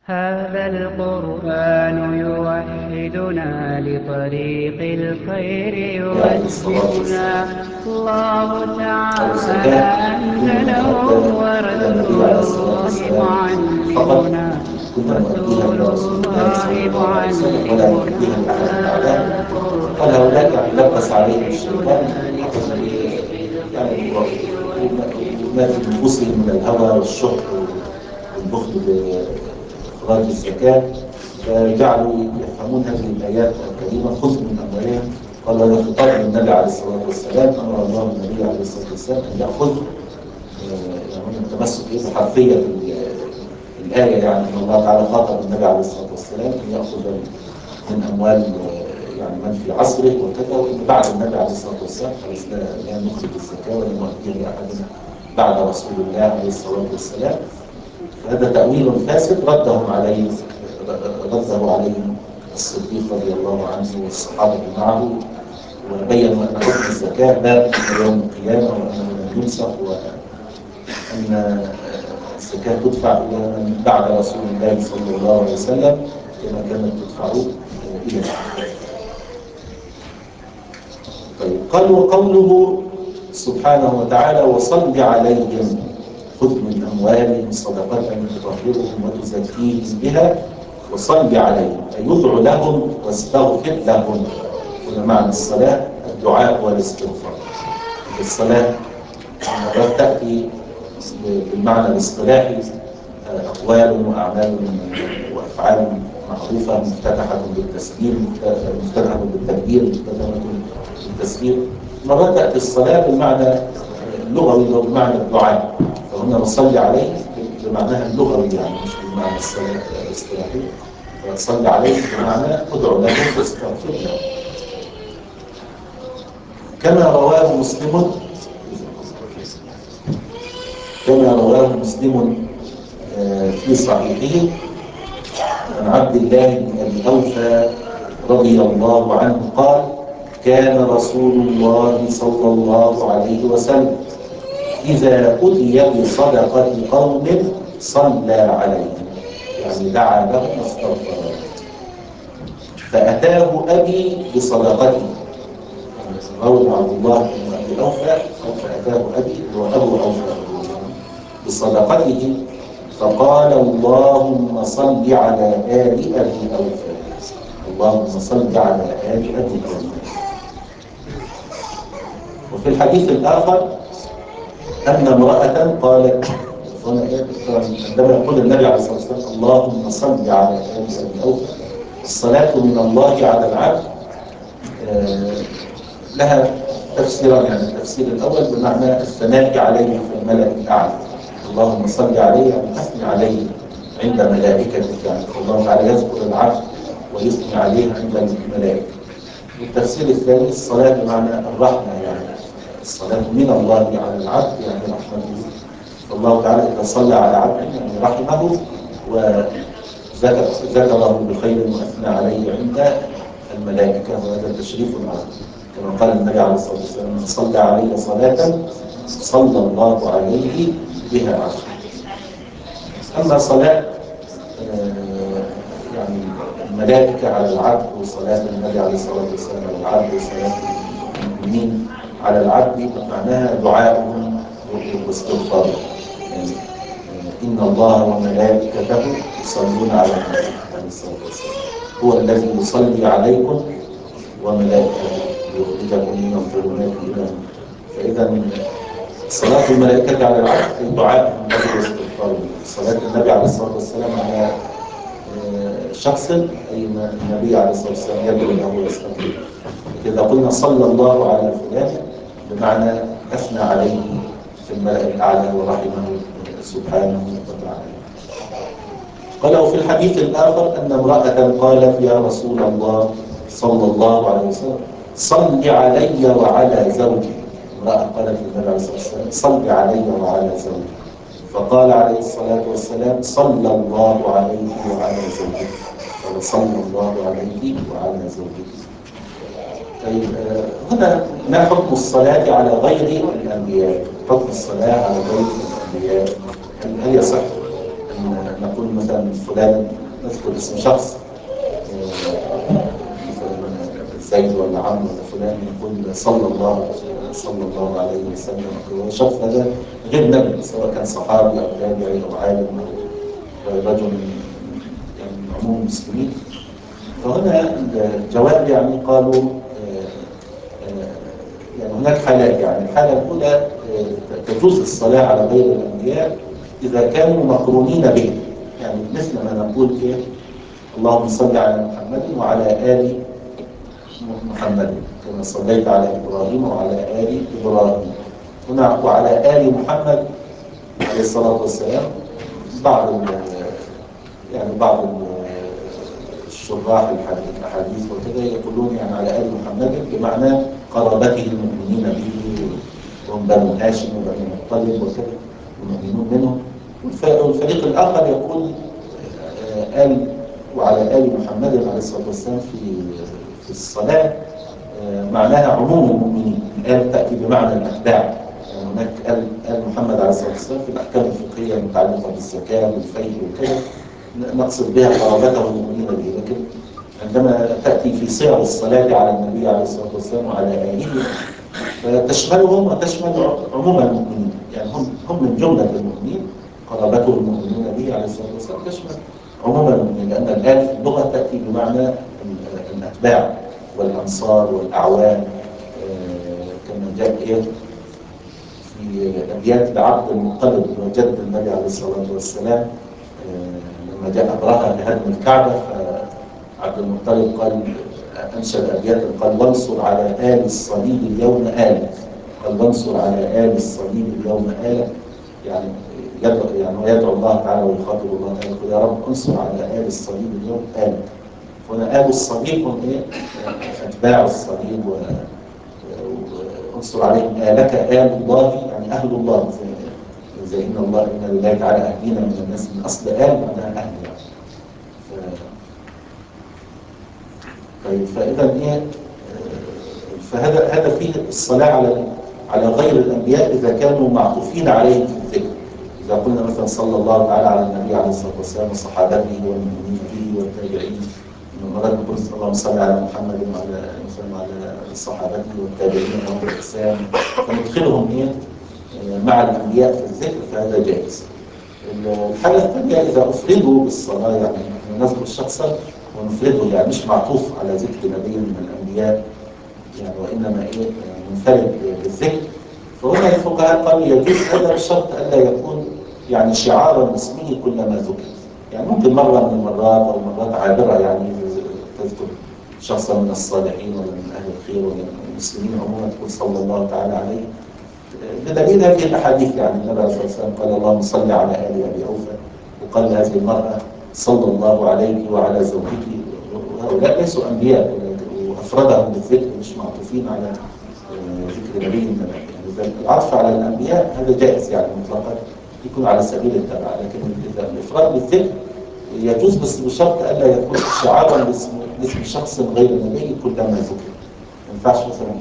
هذا القرآن يوحدنا لطريق الخير يوجهنا. الله تعالى أنزله ورسول الله معلمنا. رسول الله معلمنا. هذا قال هؤلاء يعني لبس عليهم القرآن الشيطان يوحدنا لطريق يعني الخير ما في يوجهنا. نفوسهم من الهوى والشح والبخل بإخراج الزكاة، فجعلوا يفهمون هذه الآيات الكريمة خذ من أموالهم. قال هذا خطاب للنبي عليه الصلاة والسلام، أمر الله النبي عليه الصلاة والسلام أن يأخذ يعني التمسك بحرفية الآية، يعني أن الله تعالى خاطب النبي عليه الصلاة والسلام أن يأخذ من أموال يعني من في عصره وكذا، وإن بعد النبي عليه الصلاة والسلام خلاص لا نخرج الزكاة ولا نؤديها لأحد بعد رسول الله عليه الصلاة والسلام. فهذا تأويل فاسد رده عليهم الصديق رضي الله عنه والصحابة معه، وبينوا أن حكم الزكاة باب يوم القيامة، وأنه لن ينسخ، وأن الزكاة تدفع إلى من بعد رسول الله صلى الله عليه وسلم كما كانت تدفع إلى الآن. طيب، قال وقوله سبحانه وتعالى وصل عليهم خذ من أموالهم صدقة تطهرهم وتزكيهم بها وصل عليهم، أي يدعو لهم واستغفر لهم. هنا معنى الصلاة الدعاء والاستغفار. الصلاة مرات تأتي بالمعنى الاصطلاحي أقوال وأعمال وأفعال معروفة مفتتحة بالتسليم، مفتتحة بالتكبير، مفتتحة بالتسليم. مرات تأتي الصلاة بالمعنى اللغوي اللي هو بمعنى الدعاء، فهنا نصلي عليه بمعناها اللغوي يعني مش بمعنى الصلاة الاصطلاحي. فصلي عليه بمعنى ادعو له واستغفر له. كما رواه مسلم كما رواه مسلم في صحيحه عن عبد الله بن أبي أوفى رضي الله عنه قال كان رسول الله صلى الله عليه وسلم إذا أتي بصدقة قوم صلى عليهم، يعني دعا لهم واستغفر لهم. فأتاه أبي بصدقته، روى عبد الله بن أبي أوفى فأتاه أبي وأبو أوفى بصدقته فقال اللهم صل على آل أبي أوفى، اللهم صل على آل أبي أوفى. وفي الحديث الآخر أن امرأة قالت عندما يقول النبي عليه الصلاة والسلام اللهم صل على آل أبي أوفى، الصلاة من الله على العبد لها تفسيران. يعني التفسير الأول بمعنى الثناء عليه في الملأ الأعلى، اللهم صل عليه يعني أثني عليه عند ملائكتك، يعني الله تعالى يذكر العبد ويثني عليه عند الملائكة. والتفسير الثاني الصلاة بمعنى الرحمة، يعني الصلاة من الله على العبد يعني رحمته. فالله تعالى إذا صلى على عبده يعني رحمه وذكره بخير وأثنى عليه عند الملائكة، وهذا تشريف عظيم. كما قال النبي عليه الصلاة والسلام من صلى علي صلاة صلى الله عليه بها عشرا. أما صلاة يعني الملائكة على العبد وصلاة النبي عليه الصلاة والسلام على العبد وصلاة المؤمنين على العبد معناها دعاؤهم واستغفارهم. يعني إن الله وملائكته يصلون على النبي عليه الصلاة والسلام، هو الذي يصلي عليكم وملائكته ليخرجكم من الظلمات إلى النور. فإذا صلاة الملائكة على العبد أي دعاء النبي واستغفاره. صلاة النبي عليه الصلاة والسلام على شخص أي النبي عليه الصلاة والسلام يدعو له ويستغفر. إذا قلنا صلى الله على فلان بمعنى أثنى عليه في الملأ الأعلى ورحمه سبحانه وتعالى. قال وفي الحديث الآخر أن امرأة قالت يا رسول الله صلى الله عليه وسلم صل علي وعلى زوجي. امرأة قالت للنبي عليه الصلاة والسلام صل علي وعلى زوجي، فقال عليه الصلاة والسلام صلى الله عليك وعلى زوجك. قال صلى الله عليك وعلى زوجك. طيب هنا ما حكم الصلاة على غير الأنبياء؟ حكم الصلاة على غير الأنبياء، هل يصح أن نقول مثلا فلان، نذكر اسم شخص مثلا زيد ولا عمرو ولا فلان، نقول صلى الله عليه وسلم. الشخص هذا غير نبي، سواء كان صحابي أو تابعي أو عالم أو رجل يعني من عموم المسلمين. فهنا الجواب يعني قالوا يعني هناك حالات. يعني الحالة الأولى تجوز الصلاة على غير الأنبياء إذا كانوا مقرونين به، يعني مثل ما نقول إيه اللهم صل على محمد وعلى آل محمد كما صليت على إبراهيم وعلى آل إبراهيم. هنا وعلى آل محمد عليه الصلاة والسلام. بعض الشراح الأحاديث وكذا يقولون يعني على آل محمد بمعنى قرابته المؤمنين به، وهم بنو هاشم وبنو مطلب وكذا المؤمنون منهم. والفريق الآخر يقول آل وعلى آل محمد عليه الصلاة والسلام في الصلاة معناها عموم المؤمنين. الآل تأتي بمعنى الأتباع. يعني هناك آل محمد عليه الصلاة والسلام في الأحكام الفقهية المتعلقة بالزكاة والفيء وكذا نقصد بها قرابته المؤمنين به. لكن عندما تأتي في صيغ الصلاة على النبي عليه الصلاة والسلام وعلى آله فتشملهم وتشمل عموم المؤمنين. يعني هم من جملة المؤمنين، قرابته المؤمنون به عليه الصلاة والسلام تشمل عموم المؤمنين، لأن الآل في اللغة تأتي بمعنى الأتباع والأنصار والأعوان. كما جاء في أبيات لعبد المطلب وجد النبي عليه الصلاة والسلام لما جاء أبرهة لهدم الكعبة، فعبد المطلب قال أنشد أبيات قال وانصر على آل الصليب اليوم آلة. قال وانصر على آل الصليب اليوم آلة، يعني يدعو الله تعالى ويخاطب الله تعالى يقول يا رب انصر على آل الصليب اليوم آلة. هنا آل الصليب هم أتباع الصليب، وانصر عليهم آلك آل الله يعني أهل الله، زي إن لله تعالى أهلنا من الناس من أصل آل معناها أهل يعني. طيب فإذا فهذا فيه الصلاة على غير الأنبياء إذا كانوا معطوفين عليهم في الذكر. إذا قلنا مثلا صلى الله تعالى على النبي عليه الصلاة والسلام وصحابته والمؤمنين به والتابعين، مرات نقول اللهم صل على محمد وعلى صحابته والتابعين لهم بإحسان، فندخلهم مع الأنبياء في الذكر، فهذا جائز. الحالة الثانية إذا أفردوا بالصلاة، يعني نذكر شخصا ونفرده، يعني مش معطوف على ذكر نبي من الأنبياء يعني، وإنما منفرد بالذكر. فهنا الفقهاء قالوا يجوز هذا بشرط ألا يكون يعني شعارا باسمه كلما ذكر. يعني ممكن مرة من المرات أو مرات عابرة يعني تذكر شخصا من الصالحين ولا من أهل الخير ولا من المسلمين عموما تقول صلى الله تعالى عليه، بدليل هذه الأحاديث. يعني النبي صلى الله عليه وسلم قال اللهم صل على آل أبي أوفى، وقال لهذه المرأة صلى الله عليك وعلى زوجك، وهؤلاء ليسوا أنبياء وأفردهم بالذكر مش معطوفين على ذكر نبي من الأنبياء. يعني العطف على الأنبياء هذا جائز يعني مطلقا، يكون على سبيل التبع. لكن إذا الإفراد بالذكر يجوز بس بشرط ألا يكون شعارا باسم شخص غير نبي كلما ذكر. ما ينفعش مثلا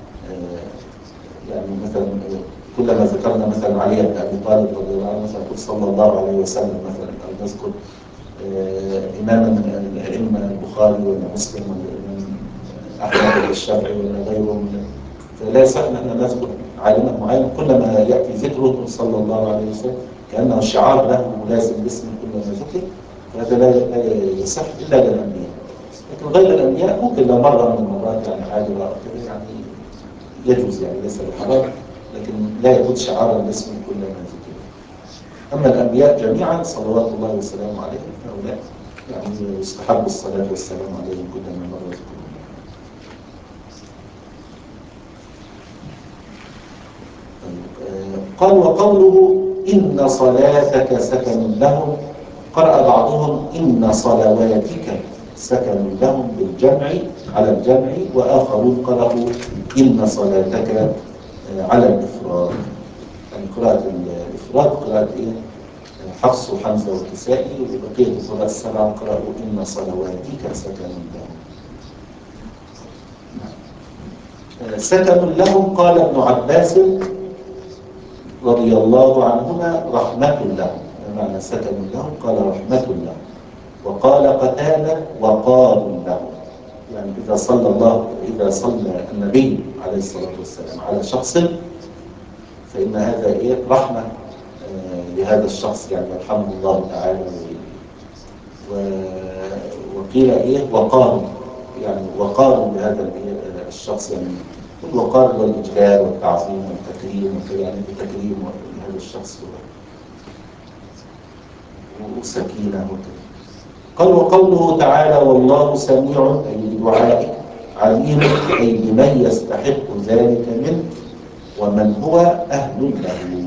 يعني مثلا كلما ذكرنا مثلا علي بن ابي طالب رضي الله عنه مثلا نقول صلى الله عليه وسلم مثلا، او نذكر اماما من الائمه البخاري ولا مسلم ولا الامام احمد ولا الشافعي ولا غيره فلا يصح ان احنا نذكر عالما معين كلما ياتي ذكره صلى الله عليه وسلم كانه شعار له ملازم باسم كلما ذكر، فهذا لا يصح الا للانبياء. لكن غير الانبياء ممكن لو مره من المرات يعني عابره او كذا يعني يجوز، يعني ليس بحرام، لكن لا يكون شعارا باسم كلما ذكر. اما الانبياء جميعا صلوات الله وسلامه عليهم فهؤلاء يعني يستحب الصلاه والسلام عليهم كلما مر ذكرهم. قال وقوله إن صلاتك سكن لهم، قرأ بعضهم إن صلواتك سكن لهم بالجمع على الجمع، وآخرون قرأوا إن صلاتك على الإفراد. يعني قراءة الإفراد قراءة حفص وحمزة والكسائي، وبقية القراء السبعة قرأوا إن صلواتك سكن لهم. سكن لهم قال ابن عباس رضي الله عنهما رحمة لهم. بمعنى سكن له، قال رحمة له. وقال قتادة وقار له، يعني إذا صلى النبي عليه الصلاة والسلام على شخص فإن هذا رحمة لهذا الشخص، يعني يرحمه الله تعالى. وقيل وقار، يعني وقار لهذا الشخص، يعني الوقار والإجلال والتعظيم والتكريم وكذا، يعني بتكريم لهذا الشخص وسكينة وكذا. قال وقوله تعالى والله سميع أي بدعائه، عليم أي بمن يستحق ذلك منه ومن هو أهل له.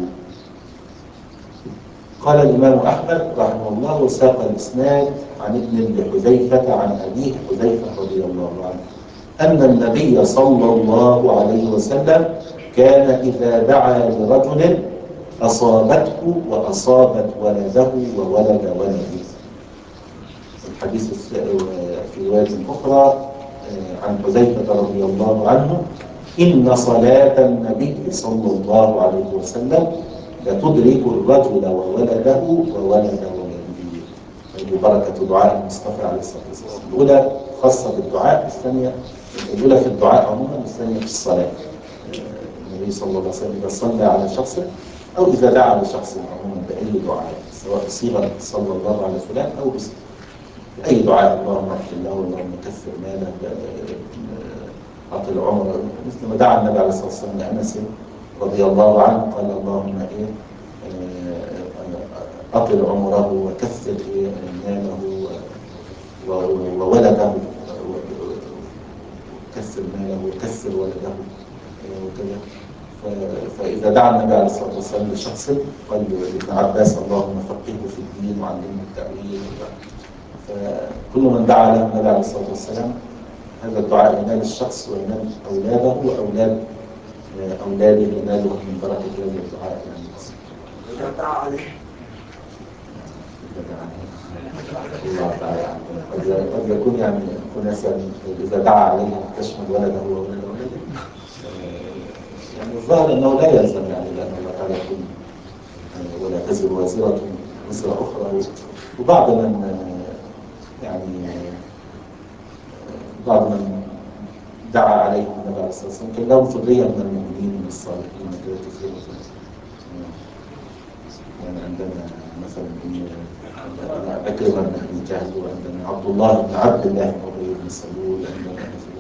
قال الإمام أحمد رحمه الله وساق الإسناد عن ابن لحذيفة عن أبيه حذيفة رضي الله عنه أن النبي صلى الله عليه وسلم كان إذا دعا لرجل أصابته وأصابت ولده وولد ولده. الحديث في رواية أخرى عن حذيفة رضي الله عنه إن صلاة النبي صلى الله عليه وسلم لتدرك الرجل وولده وولد ولده. ببركة دعاء المصطفى عليه الصلاة والسلام. الأولى خاصة بالدعاء، الثانية الأولى في الدعاء عموما، الثانية في الصلاة. النبي صلى الله عليه وسلم إذا صلى على شخص أو إذا دعا لشخص عموما بأي دعاء، سواء بصيغة صلى الله على فلان أو بأي دعاء، اللهم اغفر له، اللهم كثر ماله، أطل عمره، مثل ما دعا النبي عليه الصلاة والسلام لأنس رضي الله عنه قال اللهم أطل عمره وكثر ماله وولده، كثر ماله وكثر ولده وكذا. فإذا دعا النبي عليه الصلاة والسلام لشخص قال لابن عباس اللهم فقهه في الدين وعلمه التأويل. فكل من دعا له النبي عليه الصلاة والسلام هذا الدعاء ينال الشخص وينال أولاده وأولاد أولاده ينالهم من بركة هذا الدعاء. يعني إذا دعا عليه الله تعالى قد يكون يعني أناس إذا دعا عليه تشمل ولده وولد ولده، يعني الظاهر أنه لا يلزم، يعني لأن الله تعالى يقول ولا تزر وازرة وزر أخرى. وبعض من بعض من دعا عليهم النبي عليه الصلاة والسلام كان لهم ذرية من المؤمنين من الصالحين كده كثيرة. يعني عندنا مثلا عكرمة بن أبي جهل، وعندنا عبد الله بن عبد الله بن أبي بن سلول، عندنا مثلا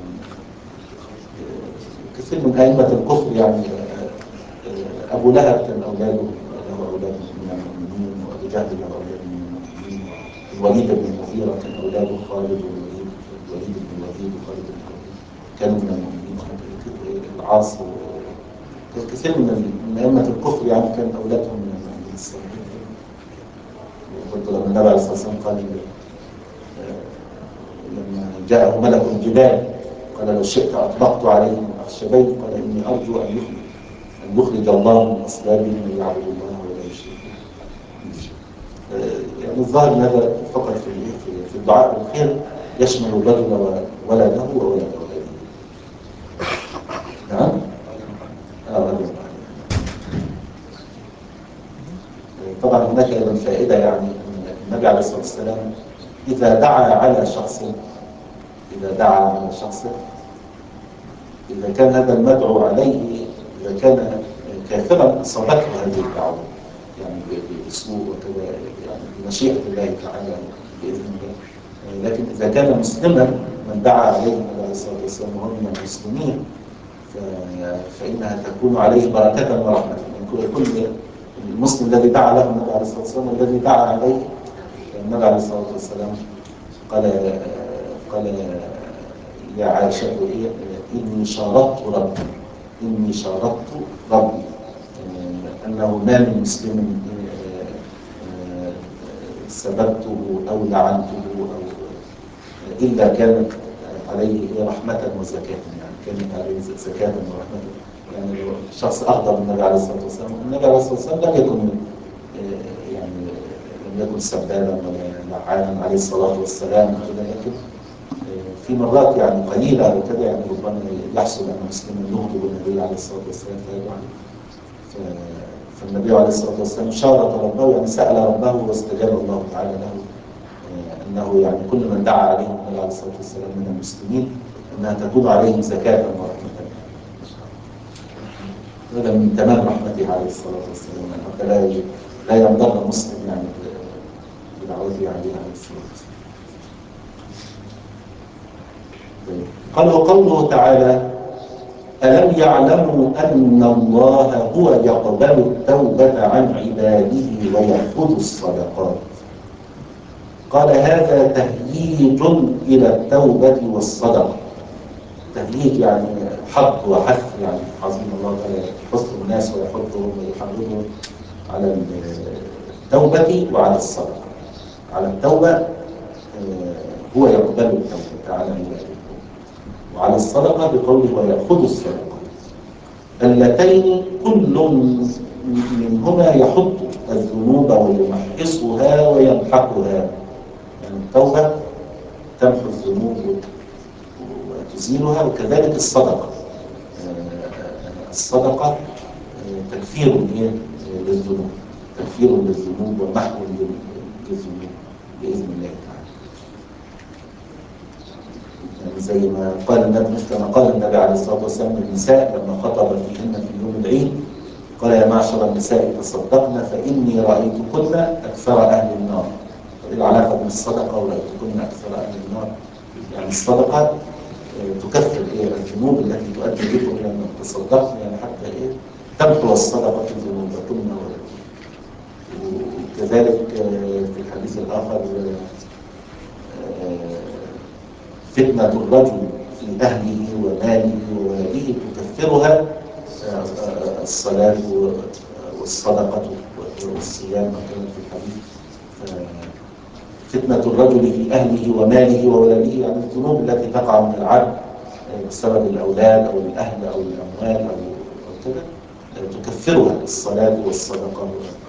كثير من أئمة الكفر. يعني أبو لهب كان أولاده له أولاد من المؤمنين، وأبو جهل له أولاد من المؤمنين، الوليد بن المغيرة كان أولاده خالد والوليد، الوليد بن الوليد وخالد بن الوليد كانوا من المؤمنين. العاص كثير من أئمة الكفر يعني كان أولادهم من الصالحين. برضه لما النبي عليه الصلاة والسلام قال لما جاءه ملك الجبال قال لو شئت أطلقت عليهم الأخشبين، قال إني أرجو أن يخرج الله من أصلابهم من يعبد الله ولا يشرك به. يعني الظاهر أن هذا فقط في الدعاء بالخير يشمل الرجل وولده وولد ولده. نعم؟ رجل. طبعا هناك أيضا فائدة، يعني أن النبي عليه الصلاة والسلام إذا دعا على شخص إذا كان هذا المدعو عليه إذا كان كافرا أصابته هذه الدعوة يعني بأسلوب وكذا، يعني بمشيئة الله تعالى بإذن الله. لكن إذا كان مسلما من دعا عليه النبي عليه الصلاة والسلام وهو من المسلمين فإنها تكون عليه بركة ورحمة. يعني كل المسلم الذي دعا له النبي عليه الصلاة والسلام والذي دعا عليه النبي عليه الصلاة والسلام قال يا عائشة إني شاركت ربي أنه ما من مسلم سببته أو لعنته إلا كانت عليه رحمة وزكاة، يعني كانت عليه زكاة ورحمة. يعني لو شخص أغضب النبي عليه الصلاة والسلام، النبي عليه الصلاة والسلام لم يكن سبابا ولا لعانا عليه الصلاة والسلام، لكن في مرات يعني قليلة وكذا يعني ربما يحصل أن مسلما يغضب النبي عليه الصلاة والسلام فيدعو عليه. فالنبي عليه الصلاة والسلام شارك ربه، يعني سأل ربه واستجاب الله تعالى له أنه يعني كل من دعا عليه النبي عليه الصلاة والسلام من المسلمين أنها تكون عليهم زكاة ورحمة. هذا من تمام رحمته عليه الصلاة والسلام، حتى لا ينضر مسلم يعني بدعوته عليه الصلاة والسلام. قال وقوله تعالى ألم يعلموا أن الله هو يقبل التوبة عن عباده ويأخذ الصدقات. قال هذا تهييج إلى التوبة والصدقة. تهييج يعني حض وحث، يعني عظيم الله تعالى يحث الناس ويحثهم ويحرضهم على التوبة وعلى الصدقة. على التوبة هو يقبل التوبة عن عباده، وعلى الصدقة بقوله ويأخذ الصدقة، اللتين كل منهما يحط الذنوب ويمحصها ويمحقها. يعني التوبة تمحو الذنوب وتزيلها، وكذلك الصدقة. الصدقة تكفير للذنوب، تكفير للذنوب ومحو للذنوب بإذن الله تعالى. يعني زي ما قال النبي، كما قال النبي عليه الصلاة والسلام للنساء لما خطب فيهن في يوم العيد، قال يا معشر النساء تصدقن فإني رأيتكن أكثر أهل النار. العلاقة بين الصدقة ورأيتكن أكثر أهل النار، يعني الصدقة تكفر الذنوب التي تؤدي بكم إلى أن تصدقن، يعني حتى تمحو الصدقة ذنوبكن. وكذلك في الحديث الآخر فتنة الرجل في أهله وماله وولده تكفرها الصلاة والصدقة والصيام كما في الحديث. فتنة الرجل في أهله وماله وولده، يعني الذنوب التي تقع من العبد بسبب الأولاد أو الأهل أو الأموال أو كذا تكفرها الصلاة والصدقة.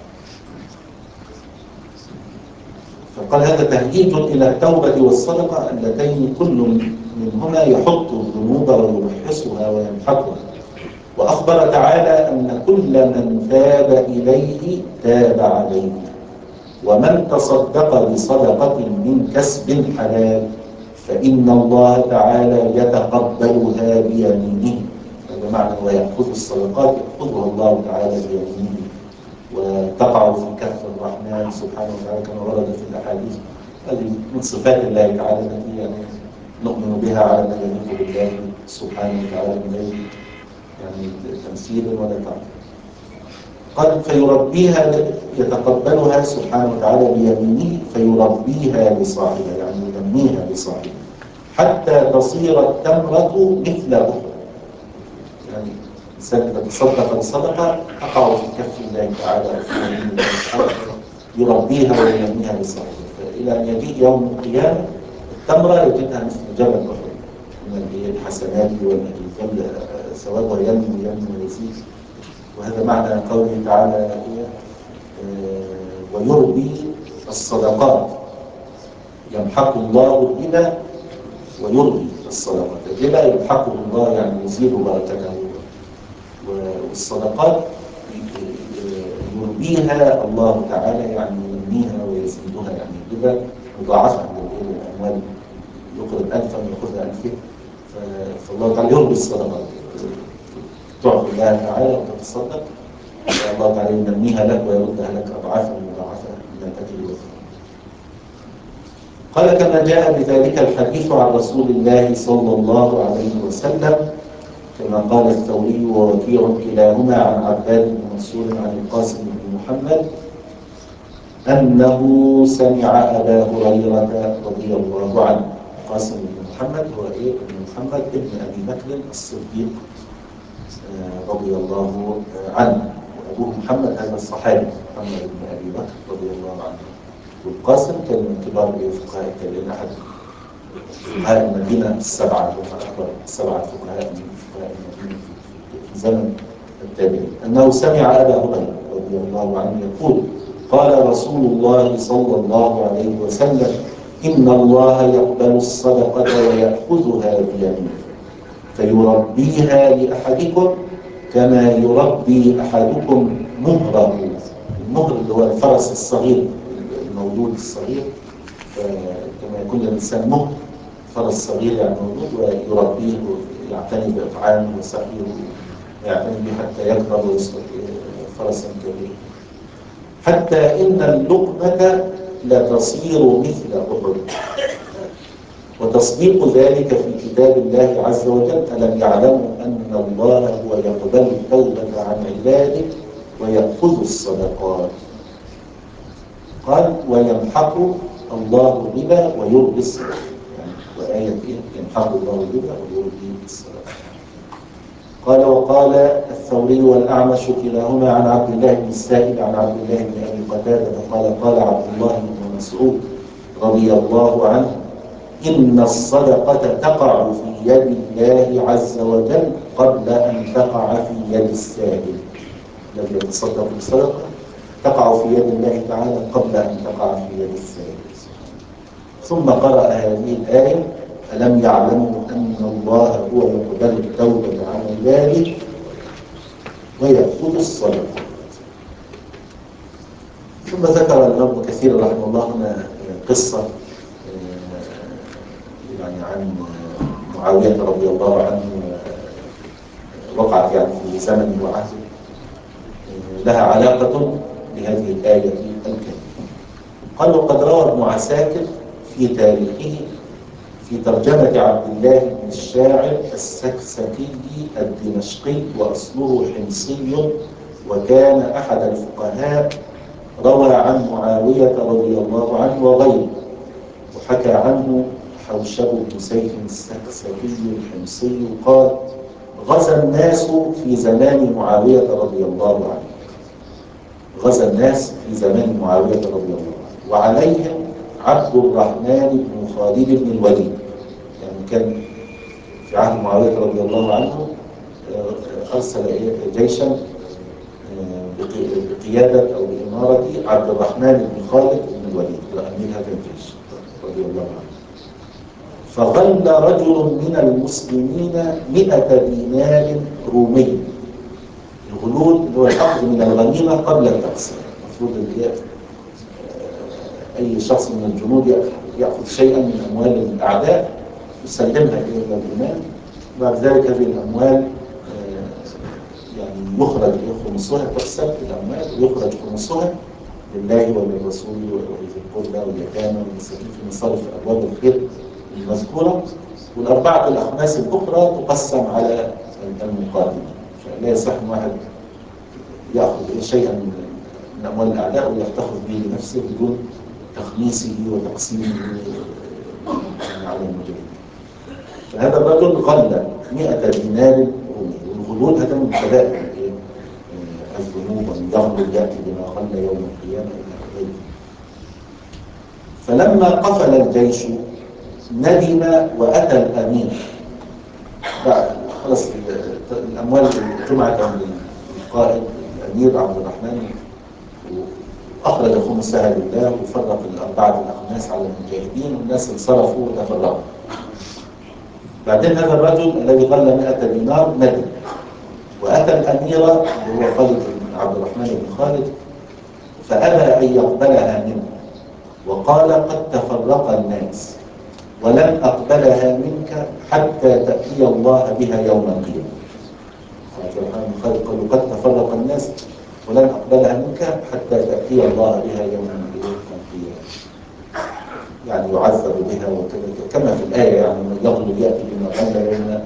فقال هذا تهييج إلى التوبة والصدقة اللتين كل منهما يحط الذنوب ويمحصها ويمحقها. وأخبر تعالى أن كل من تاب إليه تاب عليه، ومن تصدق بصدقة من كسب حلال فإن الله تعالى يتقبلها بيمينه. هذا معنى ويأخذ الصدقات، يأخذها الله تعالى بيمينه وتقع في كف الرحمن سبحانه وتعالى كما ورد في الأحاديث. هذه من صفات الله تعالى التي يعني نؤمن بها على ما يليق بالله سبحانه وتعالى من غير يعني تمثيل ولا تعطيل. قد فيربيها، يتقبلها سبحانه وتعالى بيمينه فيربيها لصاحبها، يعني ينميها لصاحبها حتى تصير التمرة مثل أخرى. يعني الإنسان إذا تصدق بصدقة تقع في كف الله تعالى أو في يمين الله سبحانه يربيها وينميها لصاحبها، فإلى أن يجيء يوم القيامة التمرة يجدها مثل جبل أحد من الحسنات والذل، ثوابها ينمو ويزيد. وهذا معنى قوله تعالى ويربي الصدقات، يمحق الله الربا ويربي الصدقات. الربا يمحقه الله يعني يزيد بركته، والصدقات يربيها الله تعالى يعني ينميها ويزيدها. يعني الربا مضاعفة للأموال، يقرض 1000 ويأخذها 2000، فالله تعالى يربي الصدقات، تعطي الله تعالى وتتصدق الله تعالى ينميها لك ويردها لك أضعافا مضاعفة من الأجر والثواب. قال كما جاء بذلك الحديث عن رسول الله صلى الله عليه وسلم كما قال الثوري ووكيع كلاهما عن عباد بن منصور عن القاسم بن محمد أنه سمع أبا هريرة رضي الله عنه. القاسم بن محمد هو ابن محمد ابن أبي بكر الصديق رضي الله عنه، وأبوه محمد هذا الصحابي محمد بن أبي بكر رضي الله عنه. والقاسم كان من كبار فقهاء التابعين، أحد فقهاء المدينة السبعة، هم أكبر 7 فقهاء من فقهاء المدينة في زمن التابعين. أنه سمع أبا هريرة رضي الله عنه يقول قال رسول الله صلى الله عليه وسلم إن الله يقبل الصدقة ويأخذها بيمينه فيربيها لأحدكم كما يربي أحدكم مهره. المهر اللي هو الفرس الصغير، المولود الصغير، كما يكون الإنسان مهر فرس صغير يعني مولود ويربيه ويعتني بإطعامه وسقيه ويعتني به حتى يكبر ويصبح فرسا كبيرا. حتى إن اللقمة لتصير مثل أحد. وتصديق ذلك في كتاب الله عز وجل: ألم يعلموا أن الله هو يقبل التوبة عن عباده ويأخذ الصدقات. قال: ويمحق الله الربا ويربي الصدقات. يعني وآية يمحق الله الربا ويربي الصدقات. قال: وقال الثوري والأعمش كلاهما عن عبد الله بن السائب عن عبد الله بن أبي قتادة قال: قال عبد الله بن مسعود رضي الله عنه: إن الصدقة تقع في يد الله عز وجل قبل أن تقع في يد السائل. الذي يتصدق بالصدقة تقع في يد الله تعالى قبل أن تقع في يد السائل. ثم قرأ هذه الآية: ألم يعلموا أن الله هو يقبل التوبة عن عباده ويأخذ الصدقات. ثم ذكر الإمام كثير رحمه الله هنا قصة يعني عن معاوية رضي الله عنه، وقعت يعني في زمن وعهد لها علاقة بهذه الآية الكريمة. قال: وقد روى ابن عساكر في تاريخه في ترجمة عبد الله بن الشاعر السكسكي الدمشقي وأصله حمصي وكان أحد الفقهاء، روى عن معاوية رضي الله عنه وغيره، وحكى عنه حوشب بن سيف السكسكي الحمصي قال: غزا الناس في زمان معاوية رضي الله عنه. غزا الناس في زمان معاوية رضي الله عنه وعليهم عبد الرحمن بن خالد بن الوليد. يعني كان في عهد معاوية رضي الله عنه أرسل جيشا بقيادة أو بإمارة عبد الرحمن بن خالد بن الوليد وأمير هذا الجيش رضي الله عنه. فغل رجل من المسلمين 100 دينار رومي. الغلول اللي هو الأخذ من الغنيمة قبل التقسيم. المفروض أي شخص من الجنود يأخذ شيئا من أموال الأعداء يسلمها إلى الإمام، وبعد ذلك هذه الأموال يعني يخرج خمسها، تقسم الأموال ويخرج خمسها لله وللرسول وذي القربى واليتامى والمساكين في مصارف أبواب الخير المذكورة، والأربعة الأخماس الأخرى تقسم على المقاتلين. فلا يصح أن واحد يأخذ شيئا من أموال الأعداء ويحتفظ به لنفسه بدون تخميسه وتقسيمه على المجاهدين. فهذا الرجل غل 100 دينار رومي، والغلول هذا من كبائر الذنوب، ومن يغلل يأتي بما غل يوم القيامة إلى غيره. فلما قفل الجيش ندم وأتى الأمير. خلاص الأموال جمعت عند القائد الأمير عبد الرحمن، وأخرج خمسها لله وفرق الأربعة الأخماس على المجاهدين، والناس انصرفوا وتفرقوا. بعدين هذا الرجل الذي غل 100 دينار ندم وأتى الأمير وهو خالد بن عبد الرحمن بن خالد، فأبى أن يقبلها منه وقال: قد تفرق الناس ولن أقبلها منك حتى تأتي الله بها يوم القيامة. عبد الرحمن بن خالد قال: قد تفرق الناس ولن أقبلها منك حتى تأتي الله بها يوم القيامة. يعني يعذب بها وكذا كما في الآية، يعني من يغلب يأتي بما غل يوم القيامة.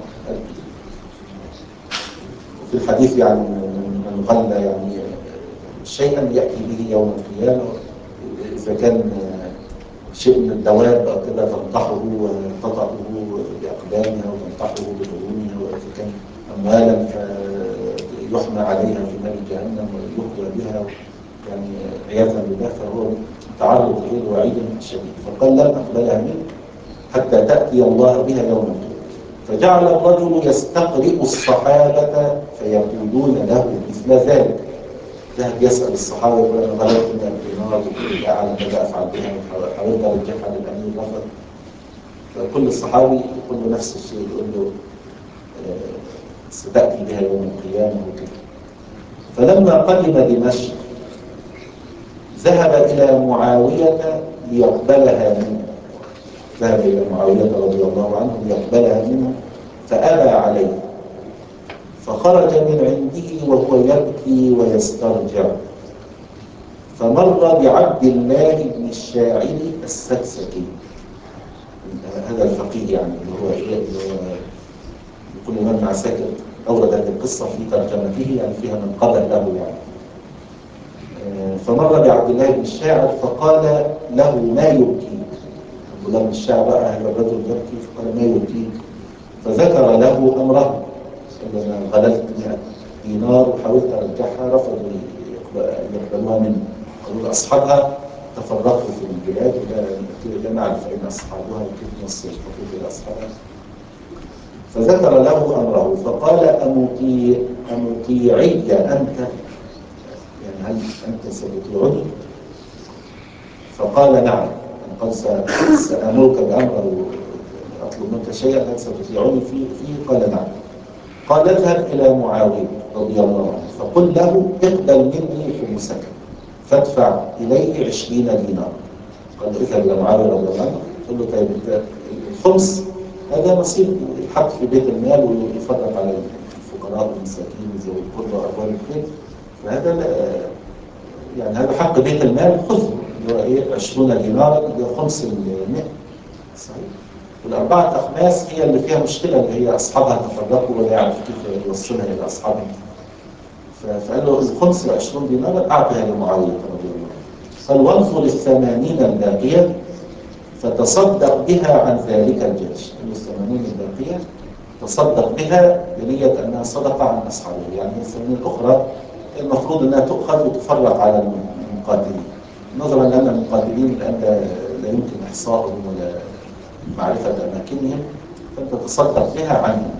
في الحديث يعني من غل يعني شيئا يأتي به يوم القيامة، إذا كان شيء من الدواب أو كده تنطحه وتطأه بأقدامها وتنطحه بقرونها، وإذا كان أموالا فيحمى عليها في نار جهنم ويخلى بها يعني عياذا بالله، فهو تعرض إليه وعيد شديد. فقال: لن أقبلها منه حتى تأتي الله بها يوم القيامة. فجعل الرجل يستقرئ الصحابة فيقولون له مثل ذلك. ذهب يسأل الصحابة يقول: أنا غلبت من الدينار أعلم ماذا أفعل بها، حاولت أرجعها للأمير رفض. فكل الصحابي يقول له نفس الشيء، يقول له ستأتي بها يوم القيامة وكده. فلما قدم دمشق ذهب إلى معاوية ليقبلها منه، ذهب إلى معاوية رضي الله عنه ليقبلها منه فأبى عليه، فخرج من عنده وهو يبكي ويسترجع، فمر بعبد الله بن الشاعري السكسكي، هذا الفقيه يعني اللي هو كل من عساكر أورد هذه القصة في ترجمته، يعني فيها من قبل له يعني. فمر بعبد الله بن الشاعر فقال له ما يبكيك؟ عبد الله بن الشاعر رأى هذا الرجل يبكي فقال ما يبكيك؟ فذكر له أمره، قال أنا غللت 100 دينار وحاولت أرجعها، رفضوا يقبلوها منه، قالوا أصحابها تفرقوا في البلاد ولا نعرف أين أصحابها وكيف نوصل الحقوق إلى أصحابها. فذكر له أمره فقال أمطيعي أنت؟ يعني هل أنت ستطيعني؟ فقال نعم، قال سأمرك بأمر أطلب منك شيئا هل ستطيعني فيه؟ قال نعم. قال اذهب إلى معاوية رضي الله عنه فقل له اقبل مني خمسك فادفع إليه 20 دينار. قال اذهب إلى معاوية رضي الله عنه قل له طيب الخمس هذا نصيب يحط في بيت المال ويفرق على الفقراء والمساكين ذوي القربى وأبواب الخير، فهذا يعني هذا حق بيت المال خذه، اللي هو ايه 20 دينار اللي هو خمس المئة. صحيح. والأربعة أخماس هي اللي فيها مشكلة، اللي هي أصحابها تفرقوا ولا يعرف كيف يوصلها إلى أصحابها. فقال له الخمس 20 دينار أعطيها لمعاوية رضي الله عنه. قال وانظر 80 الباقية فتصدق بها عن ذلك الجيش. 80 الباقية تصدق بها بنية أنها صدقة عن أصحابه، يعني 80 الأخرى المفروض أنها تؤخذ وتفرق على المقاتلين، نظرا لأن المقاتلين الآن لا يمكن إحصائهم ولا معرفة أماكنهم، فأنت تصدق بها عنهم.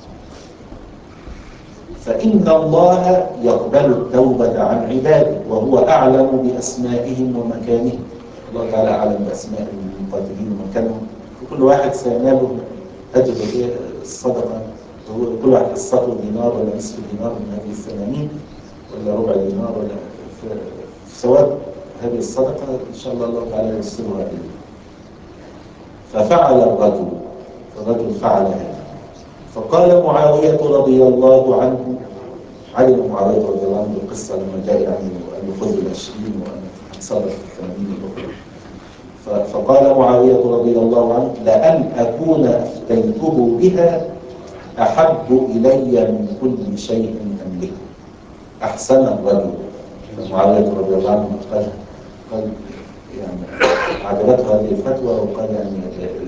فإن الله يقبل التوبة عن عباده وهو أعلم بأسمائهم ومكانهم. الله تعالى أعلم بأسماء المقاتلين ومكانهم، وكل واحد سيناله أجر الصدقة، كل واحد حصته دينار ولا نصف دينار من هذه 80 ولا ربع دينار ولا في ثواب هذه الصدقة إن شاء الله تعالى يوصلها إليه. ففعل الرجل فعل هذا. فقال معاوية رضي الله عنه، علم معاوية رضي الله عنه القصة لما جاء يعني أن يخذ 20 وأن تصرف 80 الأخرى. فقال معاوية رضي الله عنه لأن أكون أفتيته بها أحب إلي من كل شيء أملكه. أحسن الرجل. معاوية رضي الله عنه قال يعني عجبته هذه الفتوى وقال يعني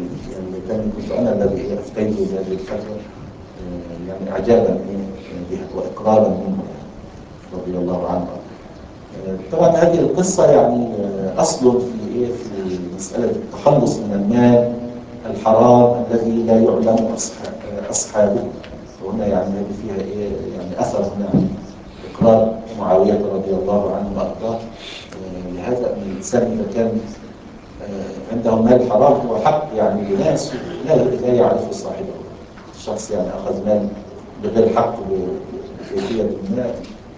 كنت أنا الذي أفتيت بهذه الفتوى، يعني إعجابا بها وإقرارا منه رضي الله عنه. طبعا هذه القصة يعني أصل في مسألة التخلص من المال الحرام الذي لا يعلم أصحابه. وهنا يعني فيها يعني أثر هنا إقرار معاوية رضي الله عنه وأرضاه لهذا أن الإنسان إذا كان عنده مال حرام هو حق يعني لناس لا يعرف صاحبه. الشخص يعني أخذ مال بغير حق بكيفية ما،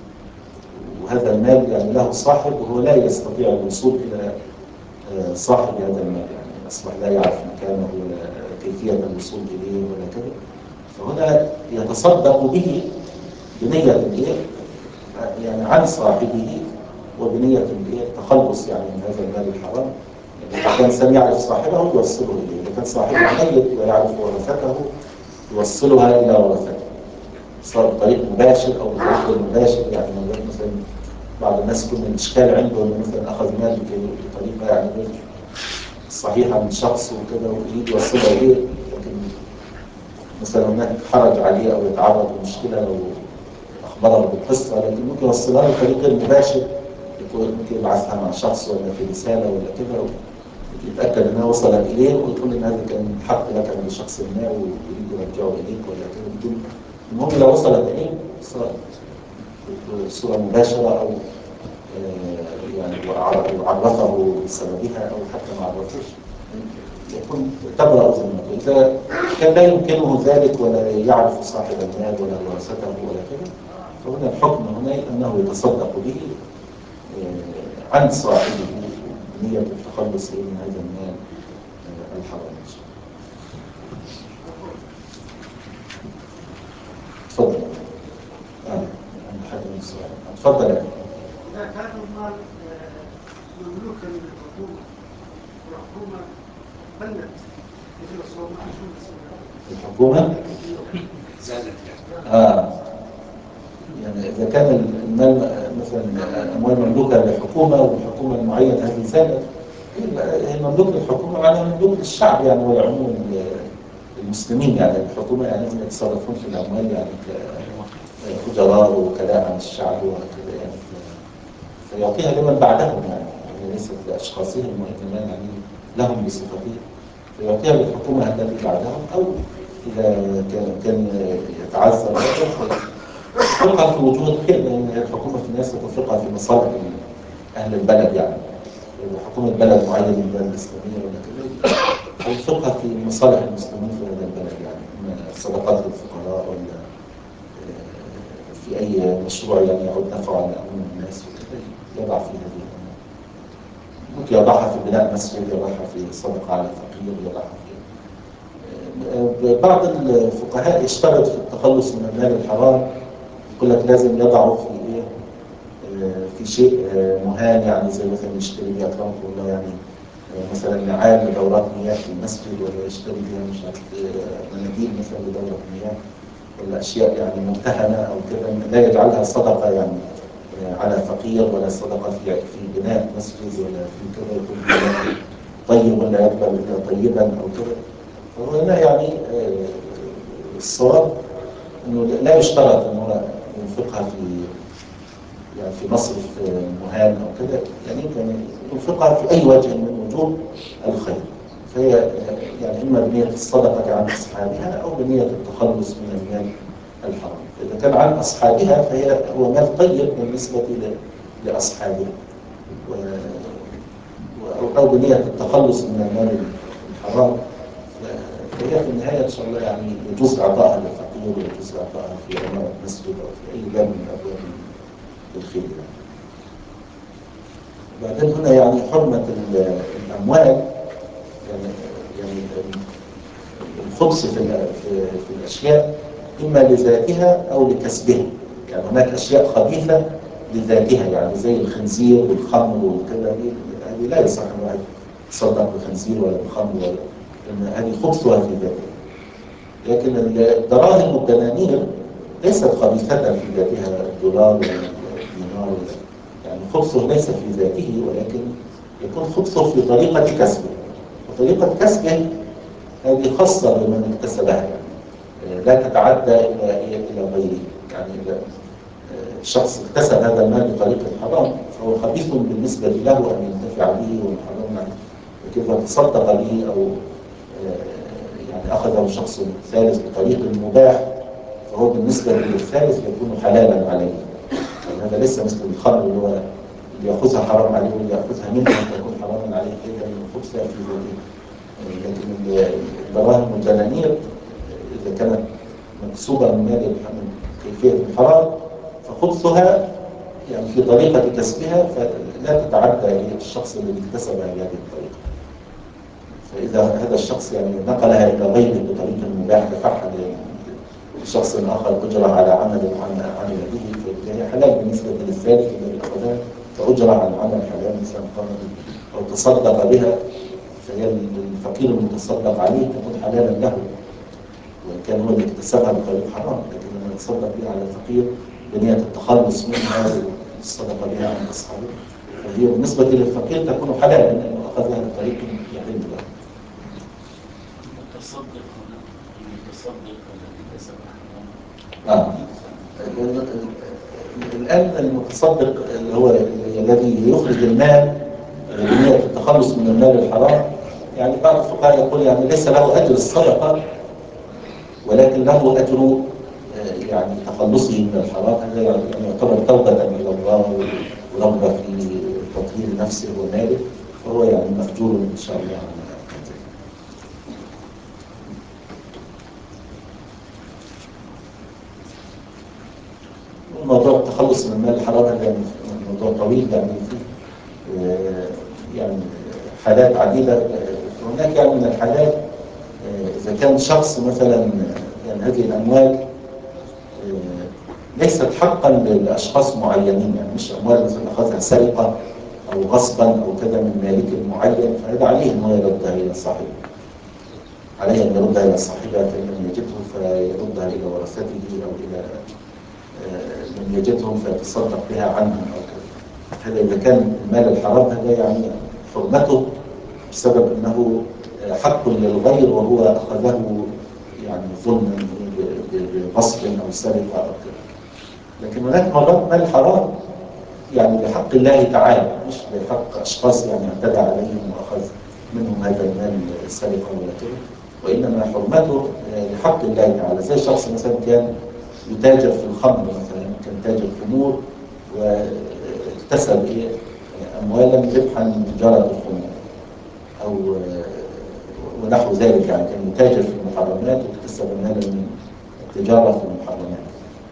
وهذا المال يعني له صاحب وهو لا يستطيع الوصول إلى صاحب هذا المال، يعني أصبح لا يعرف مكانه ولا كيفية الوصول إليه ولا كذا. فهنا يتصدق به بنية يعني عن صاحبه وبنية التخلص يعني من هذا المال الحرام. يعني إذا كان إنسان يعرف صاحبه يوصله إليه، إذا كان صاحبه ميت ويعرف ورثته يوصلها إلى ورثته، صار بطريق مباشر أو بطريق مباشر. يعني مثلا بعض الناس يكون الإشكال عنده إنه مثلا أخذ مال بطريقة يعني صحيحة من شخص وكذا ويريد يوصلها إليه، لكن مثلا هناك حرج عليه أو يتعرض لمشكلة لو أخبره بالقصة، لكن ممكن يوصلها بطريق غير مباشر، ممكن يبعثها مع شخص ولا في رسالة ولا كذا يتأكد أنها وصلت إليه ويقول إن هذا كان حق لك عند شخص ما ويريد يرجعه إليك ولا كذا بدون. المهم لو وصلت إليه بصورة مباشرة أو يعني وعرفه بسببها أو حتى ما عرفوش يكون تبرأ ذمته. إذا كان لا يمكنه ذلك ولا يعرف صاحب المال ولا ورثته ولا كذا، فهنا الحكم هنا أنه يتصدق به عن صاحبه بنية التخلص من هذا المال الحرام. تفضل. عند حد من السؤال. تفضل. إذا كان المال مملوكا للحكومة والحكومة بنت مثل الصومال الحكومة زادت يعني إذا كان المال مثلا أموال مملوكة للحكومة والحكومة المعينة هذه زادت، هي مملوك للحكومة معناها مملوك للشعب يعني والعموم المسلمين يعني. الحكومة يعني هم يتصرفون في الأموال يعني كأجراء ووكلاء عن الشعب وكذا يعني، فيعطيها لمن بعدهم يعني ليست لأشخاصهم وإنما يعني لهم بصفتهم، فيعطيها للحكومة التي بعدهم، أو إذا كان يتعذر تنفقها في وجوه الخير، لأن الحكومة في الناس تنفقها في مصالح أهل البلد يعني. حكومة بلد معين من البلد الإسلامية ولا كذا تنفقها في مصالح المسلمين في هذا البلد يعني، إما صدقات للفقراء ولا في أي مشروع يعني يعود نفعه على أمم الناس وكذا يضع في هذه الأمور. ممكن يضعها في بناء مسجد، يضعها في صدقة على فقير، يضعها في بعض الفقهاء يشترط في التخلص من المال الحرام، يقول لك لازم يضعه في إيه؟ في شيء مهان يعني، زي مثلا يشتري بيه أكرمكم الله يعني مثلا نعال لدورات مياه في المسجد، ولا يشتري بها مش عارف مناديل مثلا لدورة مياه، ولا أشياء يعني ممتهنة أو كذا، لا يجعلها صدقة يعني على فقير، ولا صدقة في بناء مسجد، ولا في كذا يكون طيب ولا يقبل إلا طيبا أو كذا. فهو هنا يعني الصواب إنه لا يشترط إنه ينفقها في يعني في مصرف مهان أو كذا، يعني ينفقها في أي وجه من وجوه الخير، فهي يعني إما بنية الصدقة عن أصحابها أو بنية التخلص من المال الحرام. إذا كان عن أصحابها هو مال طيب بالنسبة لأصحابه، أو بنية التخلص من المال الحرام، فهي في النهاية إن شاء الله يعني يجوز إعطائها للفقير ويجوز إعطائها في عمارة مسجد أو في أي باب من أبواب الخير يعني. وبعدين هنا يعني حرمة الأموال يعني الخبث في الأشياء إما لذاتها أو لكسبها. يعني هناك أشياء خبيثة لذاتها يعني زي الخنزير والخمر والكذا، هذه لا يصح أن واحد يتصدق بالخنزير ولا بالخمر، ولا لأن هذه خبثها في ذاتها. لكن الدراهم والدنانير ليست خبيثة في ذاتها، الدولار والدينار يعني خبثه ليس في ذاته، ولكن يكون خبثه في طريقة كسبه، وطريقة كسبه هذه خاصة بمن اكتسبها يعني لا تتعدى إلى غيره. يعني إذا الشخص اكتسب هذا المال بطريقة حرام فهو خبيث بالنسبة له أن ينتفع به ومحرم عليه، لكن إذا تصدق به أو يعني أخذه شخص ثالث بطريق مباح فهو بالنسبة للثالث يكون حلالا عليه. يعني هذا ليس مثل الخمر اللي هو اللي يأخذها حرام عليه واللي يأخذها منه تكون حراما عليه، أيضا الخبثة في ذاته. لكن الدراهم والدنانير إذا كانت مكسوبة من مال من كيفية الحرام فخبثها يعني في طريقة كسبها فلا تتعدى للشخص الذي اكتسبها بهذه الطريقة. فإذا هذا الشخص يعني نقلها إلى غيره بطريق مباح دفعها لشخص آخر أجرى على عمل به، فهي حلال بالنسبة للثالث الذي أخذها كأجرى على عمل حلال مثلا قام أو تصدق بها، فهي الفقير المتصدق عليه تكون حلالا له وإن كان هو اللي اكتسبها بطريق حرام. لكن لما يتصدق بها على الفقير بنية التخلص منها والصدقة بها عن أصحابه فهي بالنسبة للفقير تكون حلالا لأنه أخذها بطريق يحل له. المتصدق هنا المتصدق الذي كسب الآن المتصدق اللي هو الذي يخرج المال بنية التخلص من المال الحرام، يعني بعض الفقهاء يقول يعني ليس له أجر الصدقة ولكن له أجر يعني تخلصه من الحرام. هذا يعني يعتبر توبة إلى الله ورغبة في تطهير نفسه وماله، فهو يعني مأجور إن شاء الله على هذا. موضوع التخلص من المال الحرام يعني موضوع طويل يعني يعني حالات عديدة. هناك يعني من الحالات إذا كان شخص مثلا يعني هذه الأموال ليست حقا لأشخاص معينين، يعني مش أموال مثلا أخذها سرقة أو غصبا أو كذا من مالك معين، فهذا عليه أنه يردها إلى صاحبه، عليه أن يردها إلى صاحبه فإن لم يجده فيردها إلى ورثته أو إلى لم يجدهم فيتصدق بها عنهم أو كذا. هذا إذا كان المال الحرام هذا يعني حرمته بسبب أنه حق للغير وهو أخذه يعني ظلما بغصب أو سرقة أو كذا. لكن هناك مرات مال حرام يعني بحق الله تعالى، مش بحق أشخاص يعني اعتدى عليهم وأخذ منهم هذا المال سرقة ولا كذا، وإنما حرمته لحق الله تعالى. زي شخص مثلا كان يتاجر في الخمر مثلا، كان تاجر خمور واكتسب أموالا ربحا من تجارة الخمور أو ونحو ذلك، يعني كان يتاجر في المحرمات واكتسب مالا من التجارة في المحرمات،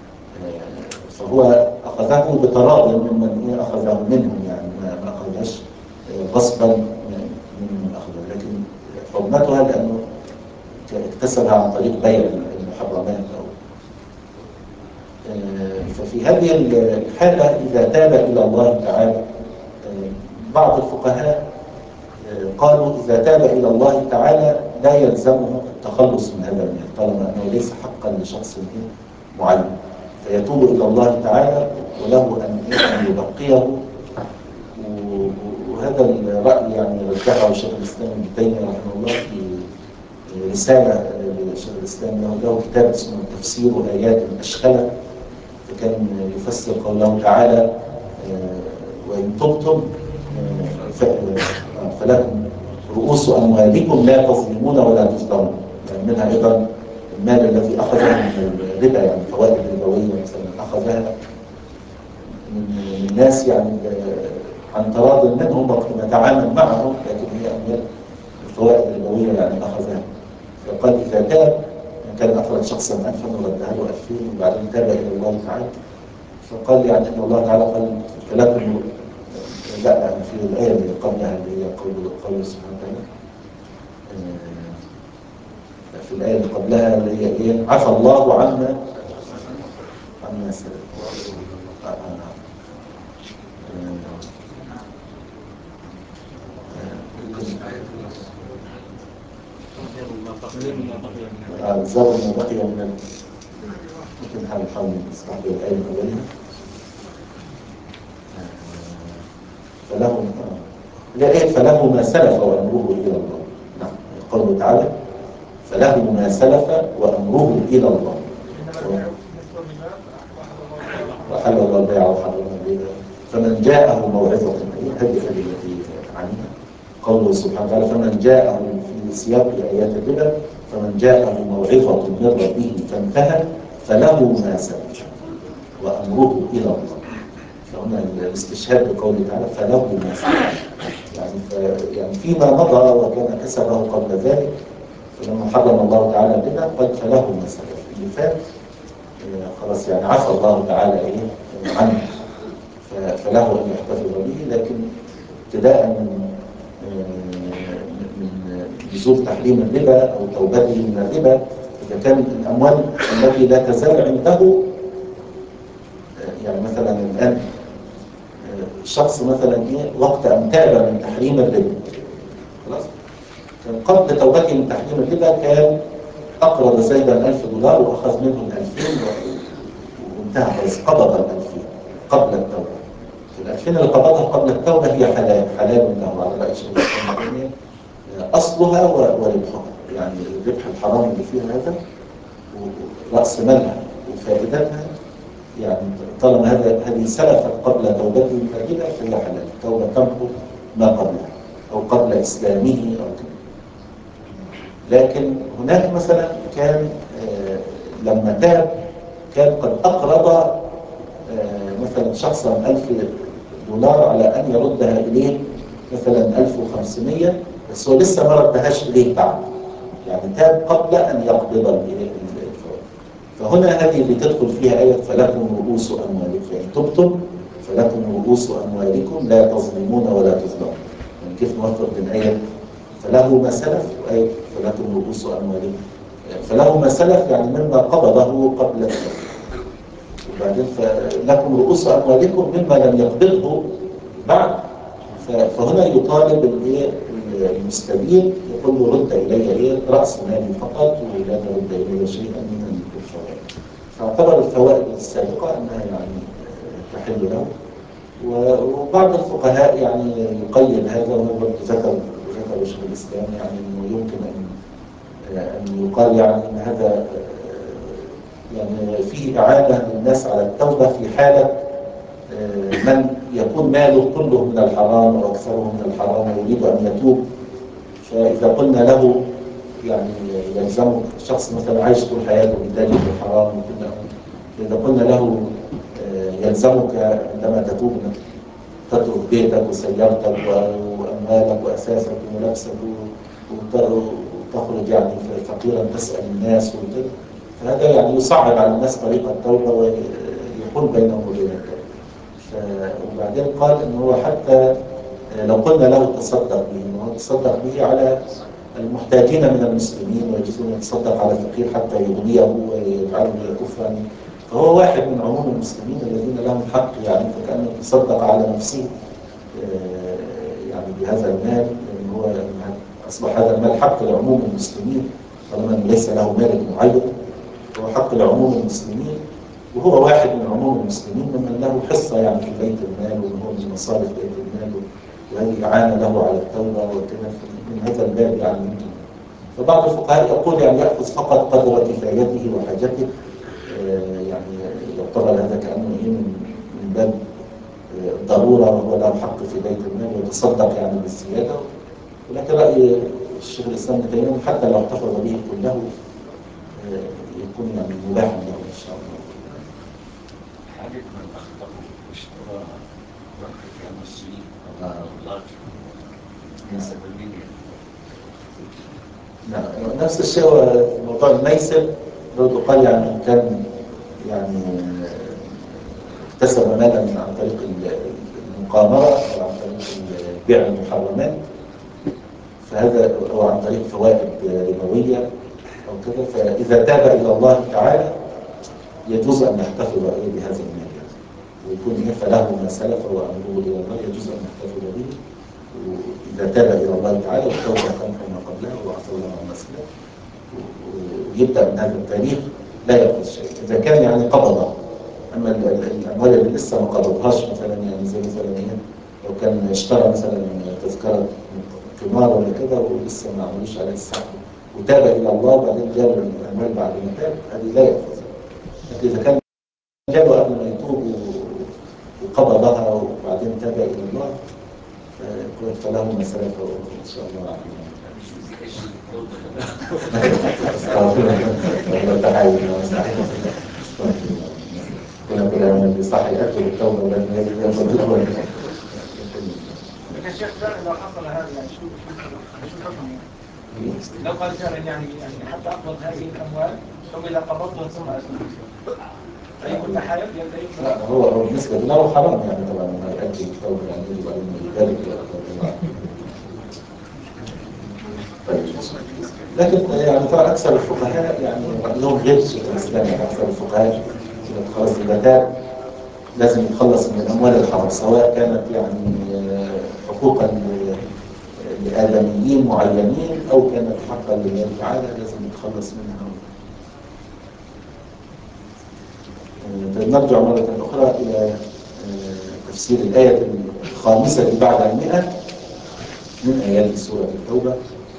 فهو أخذه بتراضي ممن أخذه منهم، يعني ما أخذهاش غصبا من أخذه، لكن حرمتها لأنه اكتسبها عن طريق بيع المحرمات. ففي هذه الحالة إذا تاب إلى الله تعالى، بعض الفقهاء قالوا إذا تاب إلى الله تعالى لا يلزمه التخلص من هذا المال طالما أنه ليس حقا لشخص معين، فيتوب إلى الله تعالى وله أن يبقيه. وهذا الرأي يعني رجحه شيخ الإسلام ابن تيمية رحمه الله في رسالة لشيخ الإسلام له كتاب اسمه تفسير آيات أشكلت، فكان يفسر قوله تعالى وإن تبتم فلكم رؤوس أموالكم لا تظلمون ولا تظلمون، يعني منها أيضا المال الذي أخذه من الربا، يعني فوائد ربوية مثلا أخذها من الناس يعني عن تراض منهم وقت ما تعامل معهم، لكن هي أموال الفوائد الربوية يعني أخذها. فقال إذا تاب، كان أخرج شخصا 1000 وردها له 2000 وبعدين تاب إلى الله تعالى، فقال يعني أن الله تعالى قال فلكم لا في الآية اللي قبلها اللي هي قول سبحانه وتعالى، في الآية اللي قبلها اللي هي إيه عفى الله عما سلف. ذر ما بقي من ممكن نحاول نسمع الآية الأولية. فله ما سلف وأمره إلى الله. نعم، قوله تعالى فله ما سلف وأمره إلى الله وحل الله البيع وحرم الربا فمن جاءه موعظة، هذه التي عنها قوله سبحانه وتعالى فمن جاءه في سياق آيات الربا فمن جاءه موعظة من ربه فانتهى فله ما سلف وأمره إلى الله. فهنا الاستشهاد بقوله تعالى فله ما سلف، يعني فيما مضى وكان كسبه قبل ذلك، فلما حرم الله تعالى الربا قال فله ما سلف، اللي فات خلاص يعني عفى الله تعالى عنه فله أن يحتفظ به. لكن ابتداء من نزول تحريم الربا أو توبته من الربا، إذا كان الأموال التي لا تزال عنده، يعني مثلا الآن الشخص مثلا وقت أن تاب من تحريم الربا خلاص، كان قبل توبته من تحريم الربا كان أقرض زيدا $1000 وأخذ منه 2000 وانتهى خلاص، قبض 2000 قبل التوبة. ال2000 اللي قبضها قبل التوبة هي حلال له على رأي شيخ الإسلام، أصلها وربحها، يعني الربح الحرام اللي فيها هذا ورأس مالها وفائدتها، يعني طالما هذه سلفت قبل توبته من الربا فهي حلال، التوبة تمحو ما قبلها أو قبل إسلامه أو كده. لكن هناك مثلا كان لما تاب كان قد أقرض مثلا شخصا $1000 على أن يردها إليه مثلا 1500، بس هو لسه ما ردهاش إليه بعد، يعني تاب قبل أن يقبض الفوائد. فهنا هذه اللي تدخل فيها آية فلكم رؤوس أموالكم، يعني تبتم فلكم رؤوس أموالكم لا تظلمون ولا تظلمون. يعني كيف نوفق بين آية فله ما سلف وآية فلكم رؤوس أموالكم؟ يعني فله ما سلف يعني مما قبضه قبل التوبة، وبعدين فلكم رؤوس أموالكم مما لم يقبضه بعد. فهنا يطالب المستبين، يقول له رد إلي رأس مالي فقط ولا ترد إلي شيئا من الفوائد. فاعتبر الفوائد السابقة أنها يعني تحل له. وبعض الفقهاء يعني يقيد هذا، وهو ذكر شيخ الإسلام يعني أنه يمكن أن يقال يعني أن هذا يعني فيه إعانة للناس على التوبة في حالة من يكون ماله كله من الحرام وأكثره من الحرام ويريد أن يتوب. فإذا قلنا له يعني يلزمك شخص مثلا عايش طول حياته بيتاجر في الحرام، إذا قلنا له يلزمك عندما تتوب أنك تترك بيتك وسيارتك وأموالك وأساسك وملابسك وتخرج يعني فقيرا تسأل الناس وكذا، فهذا يعني يصعب على الناس طريق التوبة ويحول بينهم وبين التوبة. وبعدين قال إنه هو حتى لو قلنا له تصدق به، إنه تصدق به على المحتاجين من المسلمين، ويجوز أن يتصدق على فقير حتى يغنيه ويجعله يكف عنه، فهو واحد من عموم المسلمين الذين لهم حق، يعني فكأنه تصدق على نفسه يعني بهذا المال، لأن هو أصبح هذا المال حق لعموم المسلمين طالما ليس له مالك معين، هو حق لعموم المسلمين، وهو واحد من عموم المسلمين ممن له حصة يعني في بيت المال، وهو من مصارف بيت المال، وهذه إعانة له على التوبة وكذا، من هذا الباب يعني يمكن. فبعض الفقهاء يقول يعني يأخذ فقط قدر كفايته وحاجته، يعني يعتبر هذا كأنه من باب الضرورة، وهو له حق في بيت المال ويتصدق يعني بالزيادة. ولكن رأي الشيخ الإسلام ابن تيمية حتى لو احتفظ به كله يكون يعني مباحا له إن شاء الله. حالة من أخطأ واشترى ورقة المسلمين أو نسب المليون. نعم، نفس الشيء في موضوع الميسر، برضه قال يعني كان يعني اكتسب مالا عن طريق المقامرة أو عن طريق بيع المحرمات، فهذا أو عن طريق فوائد ربوية أو كذا، فإذا تاب إلى الله تعالى يجوز أن يحتفظ بهذا المال ويكون فله ما سلف وأمره إلى الله، يجوز أن يحتفظ به وإذا تاب إلى الله تعالى وتوبة ما قبله وعفو له عما سلف، ويبدأ من هذا التاريخ لا يأخذ شيء إذا كان يعني قبضه. أما الأموال اللي لسه ما قبضهاش مثلا، يعني زي مثلا لو كان اشترى مثلا تذكرة قمار ولا كده ولسه ما عملوش عليه السحب وتاب إلى الله وبعدين جاب الأموال بعد ما تاب، هذه لا يأخذها. لكن إذا كان جابه قبل ما يتوب وقبضها وبعدين تاب إلى الله فله ما سلف إن شاء الله. والله تعالى كنا كده صح يأكل التوبة ولكن يأخذ الأول. لكن الشيخ فعلا لو حصل هذا يعني شو حكمه؟ لو قال فعلا يعني حتى أقبض هذه الأموال ثم إذا قبضتها ثم أسلمت أي حال لا هو بالنسبة له حرام يعني طبعا ما يأكل التوبة، يعني يجب عليه ذلك. طيب. لكن يعني طبعا أكثر الفقهاء يعني رأيهم غير الشيخ الإسلام، يعني أكثر الفقهاء خلاص إذا تاب لازم يتخلص من الأموال الحرام، سواء كانت يعني حقوقا لآدميين معينين أو كانت حقا لله تعالى لازم يتخلص منها. نرجع مرة أخرى إلى تفسير الآية الخامسة بعد 100 من آيات سورة التوبة.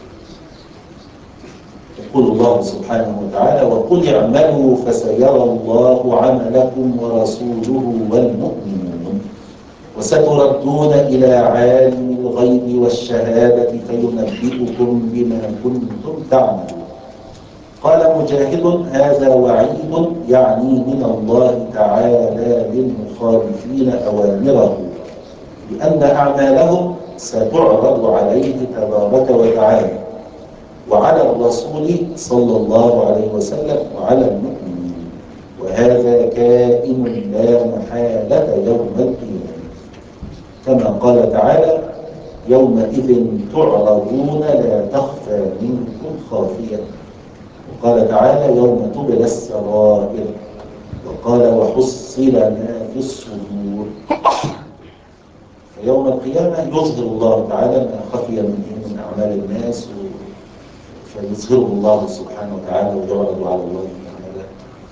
يقول الله سبحانه وتعالى: وقل اعملوا فسيرى الله عملكم ورسوله والمؤمنون وستردون إلى عالم الغيب والشهادة فينبئكم بما كنتم تعملون. قال مجاهد: هذا وعيد يعني من الله تعالى للمخالفين أوامره بأن أعمالهم ستعرض عليه تبارك وتعالى وعلى الرسول صلى الله عليه وسلم وعلى المؤمنين. وهذا كائن لا محالة يوم القيامة، كما قال تعالى: يومئذ تعرضون لا تخفى منكم خافية. وقال تعالى: يوم تبلى السرائر. وقال: وحصل ما في الصدور. فيوم القيامة يظهر الله تعالى ما خفي من أعمال الناس، فيظهره الله سبحانه وتعالى ويعرض على الله تعالى.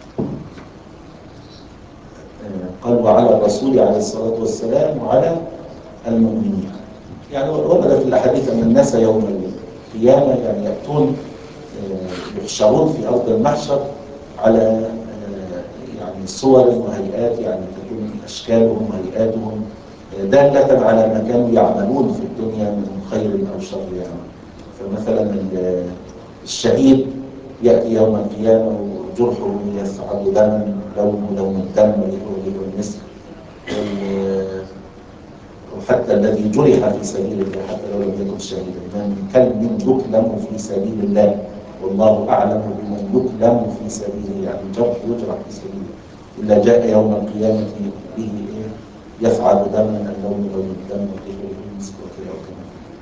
قال: وعلى الرسول عليه الصلاة والسلام وعلى المؤمنين. يعني ورد في الأحاديث أن الناس يوم القيامة يعني يأتون يحشرون في أرض المحشر على يعني صور وهيئات، يعني تكون أشكالهم وهيئاتهم دالة على ما كانوا يعملون في الدنيا من خير أو شر. يعني فمثلا الشهيد يأتي يوم القيامة وجرحه يسعد دما، لونه لون الدم وريحه المسك. وحتى الذي جرح في سبيل الله حتى لو لم يكن شهيدا، من كلب يكلم في سبيل الله والله أعلم بمن يكلم في سبيله، يعني جرح يجرح في سبيله، إلا جاء يوم القيامة به يسعد دما اللون لون الدم وريحه المسك وكذا وكذا.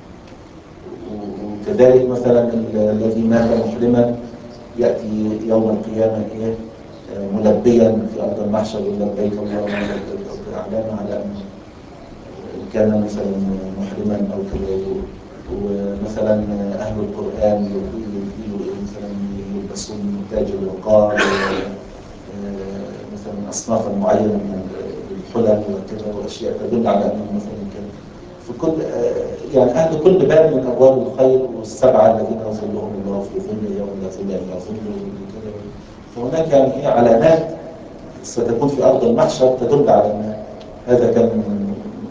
وكذلك مثلا الذي مات محرما يأتي يوم القيامة ملبيا في أرض المحشر: لبيك اللهم لبيك، علامة على أنه كان مثلا محرما أو كذا. ومثلا أهل القرآن مثلا يلبسون تاج الوقار، مثلا أصنافا معينة من الحلل وكذا، وأشياء تدل على أنه مثلا كان في كل يعني أهل كل باب من أبواب الخير، والسبعة الذين يظلهم الله في ظله يوم لا ظل إلا ظله وكذا. فهناك يعني علامات ستكون في أرض المحشر تدل على أن هذا كان من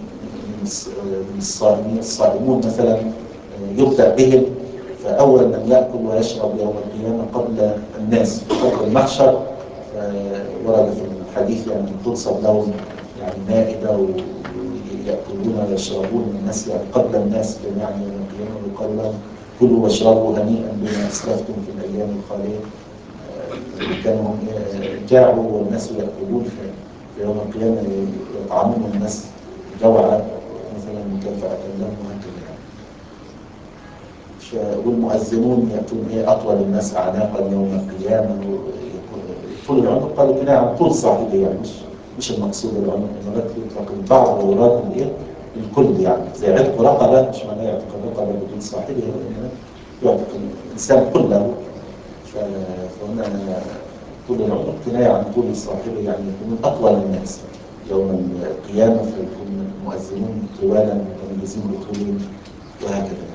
الصائمون مثلا، يبدأ بهم، فأول من يأكل ويشرب يوم القيامة قبل الناس في أرض المحشر. ورد في الحديث يعني تنصب لهم يعني مائدة ويأكلون ويشربون الناس يعني قبل الناس جميعا يوم القيامة، ويقال لهم: كلوا واشربوا هنيئا بما أسلفتم في الأيام الخالية. كانوا جاعوا والناس يأكلون، في يوم القيامة يطعمون الناس جوعا مثلا مكافأة لهم وهكذا. والمؤذنون يأتون أطول الناس أعناقا يوم القيامة، طول العنق قالوا كده عن طول صاحبه، يعني مش المقصود العنق، إنما يطلق البعض ويراد الكل، يعني زي عتق رقبة، مش معناه يعتق الرقبة بدون صاحبه، إنما يعتق الإنسان كله. فهنا طول العنق كناية عن طول صاحبه، يعني يكونون أطول الناس يوم القيامة، فيكون المؤذنون طوالا متميزين بطولهم وهكذا.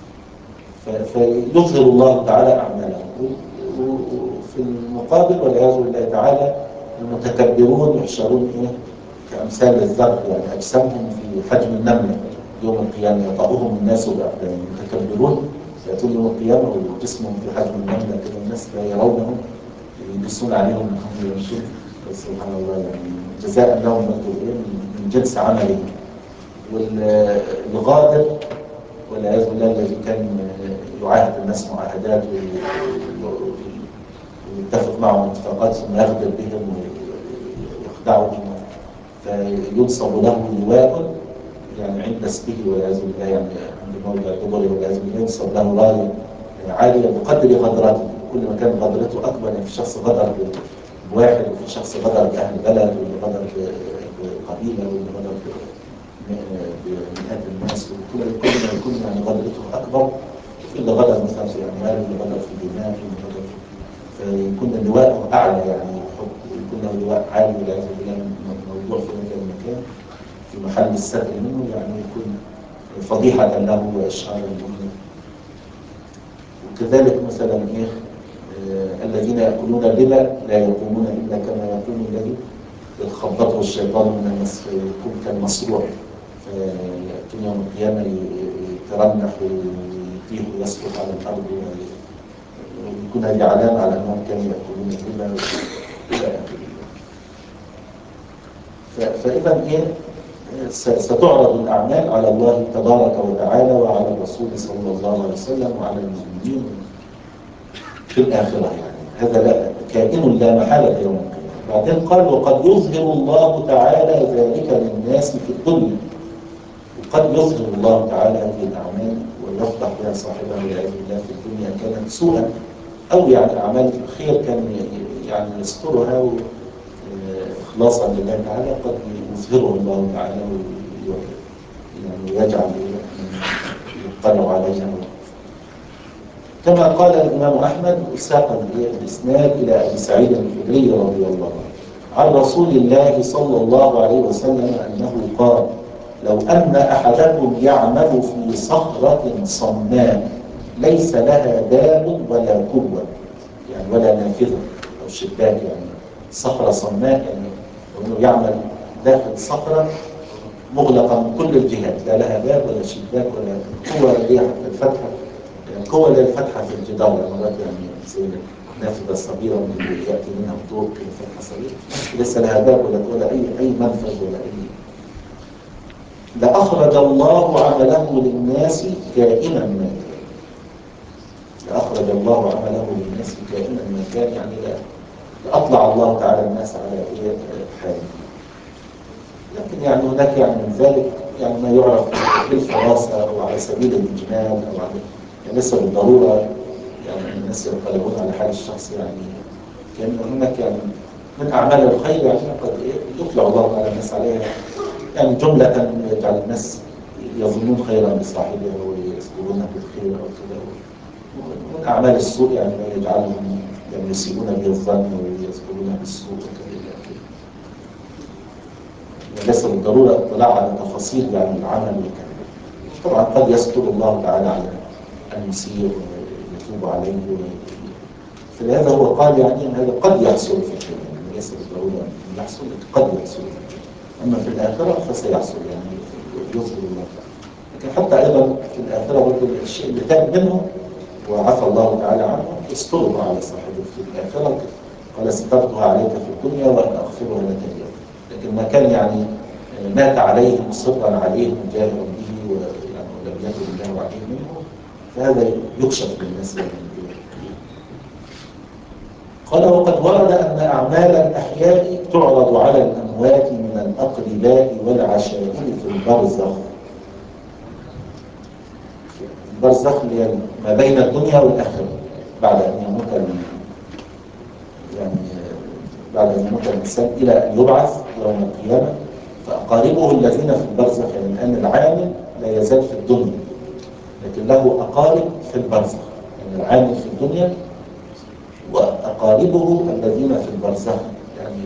فيظهر الله تعالى أعمالهم. وفي المقابل والعياذ بالله تعالى المتكبرون يحشرون كأمثال الذر، يعني أجسامهم في حجم النملة يوم القيامة، يطأهم الناس بأقدامهم. المتكبرون يأتون يوم القيامة وجسمهم في حجم النملة كده، الناس لا يرونهم، يبصون عليهم وهم يمشون. سبحان الله، يعني جزاء لهم من جنس عملهم. والغادر والعياذ بالله الذي كان يعاهد الناس معاهدات ويتفق معهم اتفاقات ثم يغدر بهم ويخدعوا بهم، فينصب له لواء يعني عند اسمه والعياذ بالله، يعني عند موضع قبره والعياذ بالله ينصب له راية عالية بقدر غدرته. كل ما كان غدرته أكبر، يعني في شخص غدر بواحد، وفي شخص غدر بأهل بلد، واللي غدر بقبيلة، واللي غدر بمئات الناس، وكل ما يكون يعني غدرته أكبر، وفي اللي غدر مثلا في أموال، واللي غدر في دماء، واللي غدر فيكون اللواء أعلى، يعني يكون له لواء عالي والعياذ بالله موضوع في هذا المكان في محل الستر منه، يعني يكون فضيحة له وإشعارا له. وكذلك مثلا الذين يأكلون الربا لا يقومون إلا كما يقوم الذي يتخبطه الشيطان من المس، يكون كالمصروع، فيأتون يوم القيامة يترنح ويطيح ويسقط على الأرض، ويكون هذه علامة على أنهم كانوا يأكلون الربا إلى آخره. فإذا ستعرض الأعمال على الله تبارك وتعالى وعلى الرسول صلى الله عليه وسلم وعلى المؤمنين في الآخرة. يعني هذا كائن لا محالة يوم القيامة. بعدين قال وقد يظهر الله تعالى ذلك للناس في الدنيا، وقد يظهر الله تعالى هذه الأعمال ويفضح بها صاحبها والعياذ بالله في الدنيا كانت سوءا، أو يعني أعمال الخير كان يعني يسترها إخلاصا لله تعالى، قد يظهره الله تعالى يعني ويجعل يطلع عليها. كما قال الإمام أحمد ساق الإسناد إلى أبي سعيد الخدري رضي الله عنه عن رسول الله صلى الله عليه وسلم أنه قال لو أن أحدكم يعمل في صخرة صماء ليس لها باب ولا قوة يعني ولا نافذة أو شباك، يعني صخرة صماء يعني أنه يعمل داخل صخرة مغلقة من كل الجهات، لا لها باب ولا شباك ولا قوة لديها حتى الفتحة، يعني قوة للفتحة في الجدار مرات يعني زي نافذة صغيرة من يأتي منها الضوء كده فتحة صغيرة ليس لها باب ولا أي منفذ ولا أي. لأخرج الله عمله للناس كائنا ما كان، لأخرج الله عمله للناس كائنا ما كان، يعني لأطلع الله تعالى الناس على حاله. لكن يعني هناك يعني من ذلك يعني ما يعرف بالفراسة أو على سبيل الإجمال أو على يعني ليس بالضرورة يعني الناس يطلعون على حال الشخص، يعني كان هناك يعني من أعمال الخير يعني قد يطلع الله تعالى الناس عليها يعني جملة يجعل الناس يظنون خيرا بصاحبها ويذكرونه بالخير أو كذا، ومن أعمال السوء يعني ما يجعلهم يعني يسيئون به الظن ويذكرونه بالسوء وكذا. ليس بالضرورة اطلاع على تفاصيل يعني العمل وكذا. طبعا قد يستر الله تعالى على المسيء ويتوب عليه فلهذا هو قال يعني ان هذا قد يحصل في الدنيا، يعني ليس بالضرورة ان يحصل لكن قد يحصل، اما في الآخرة فسيحصل يعني يظهر الله تعالى. لكن حتى ايضا في الآخرة برضه الشيء اللي تاب منه وعفى الله تعالى عنه يستره على صاحبه في الآخرة، قال سترتها عليك في الدنيا وأن أغفرها لك اليوم. لكن ما كان يعني مات عليه مصرا عليه مجاهرا به ويعني ولم يكن الله عليه منه فهذا يكشف للناس. قال وقد ورد أن أعمال الأحياء تعرض على الأموات من الأقرباء والعشائر في البرزخ. البرزخ اللي هي ما بين الدنيا والآخرة بعد أن يموت يعني بعد أن يموت الإنسان إلى أن يبعث يوم القيامة. فأقاربه الذين في البرزخ يعني الآن العامل لا يزال في الدنيا لكن له أقارب في البرزخ، يعني العامل في الدنيا وأقاربه الذين في البرزخ، يعني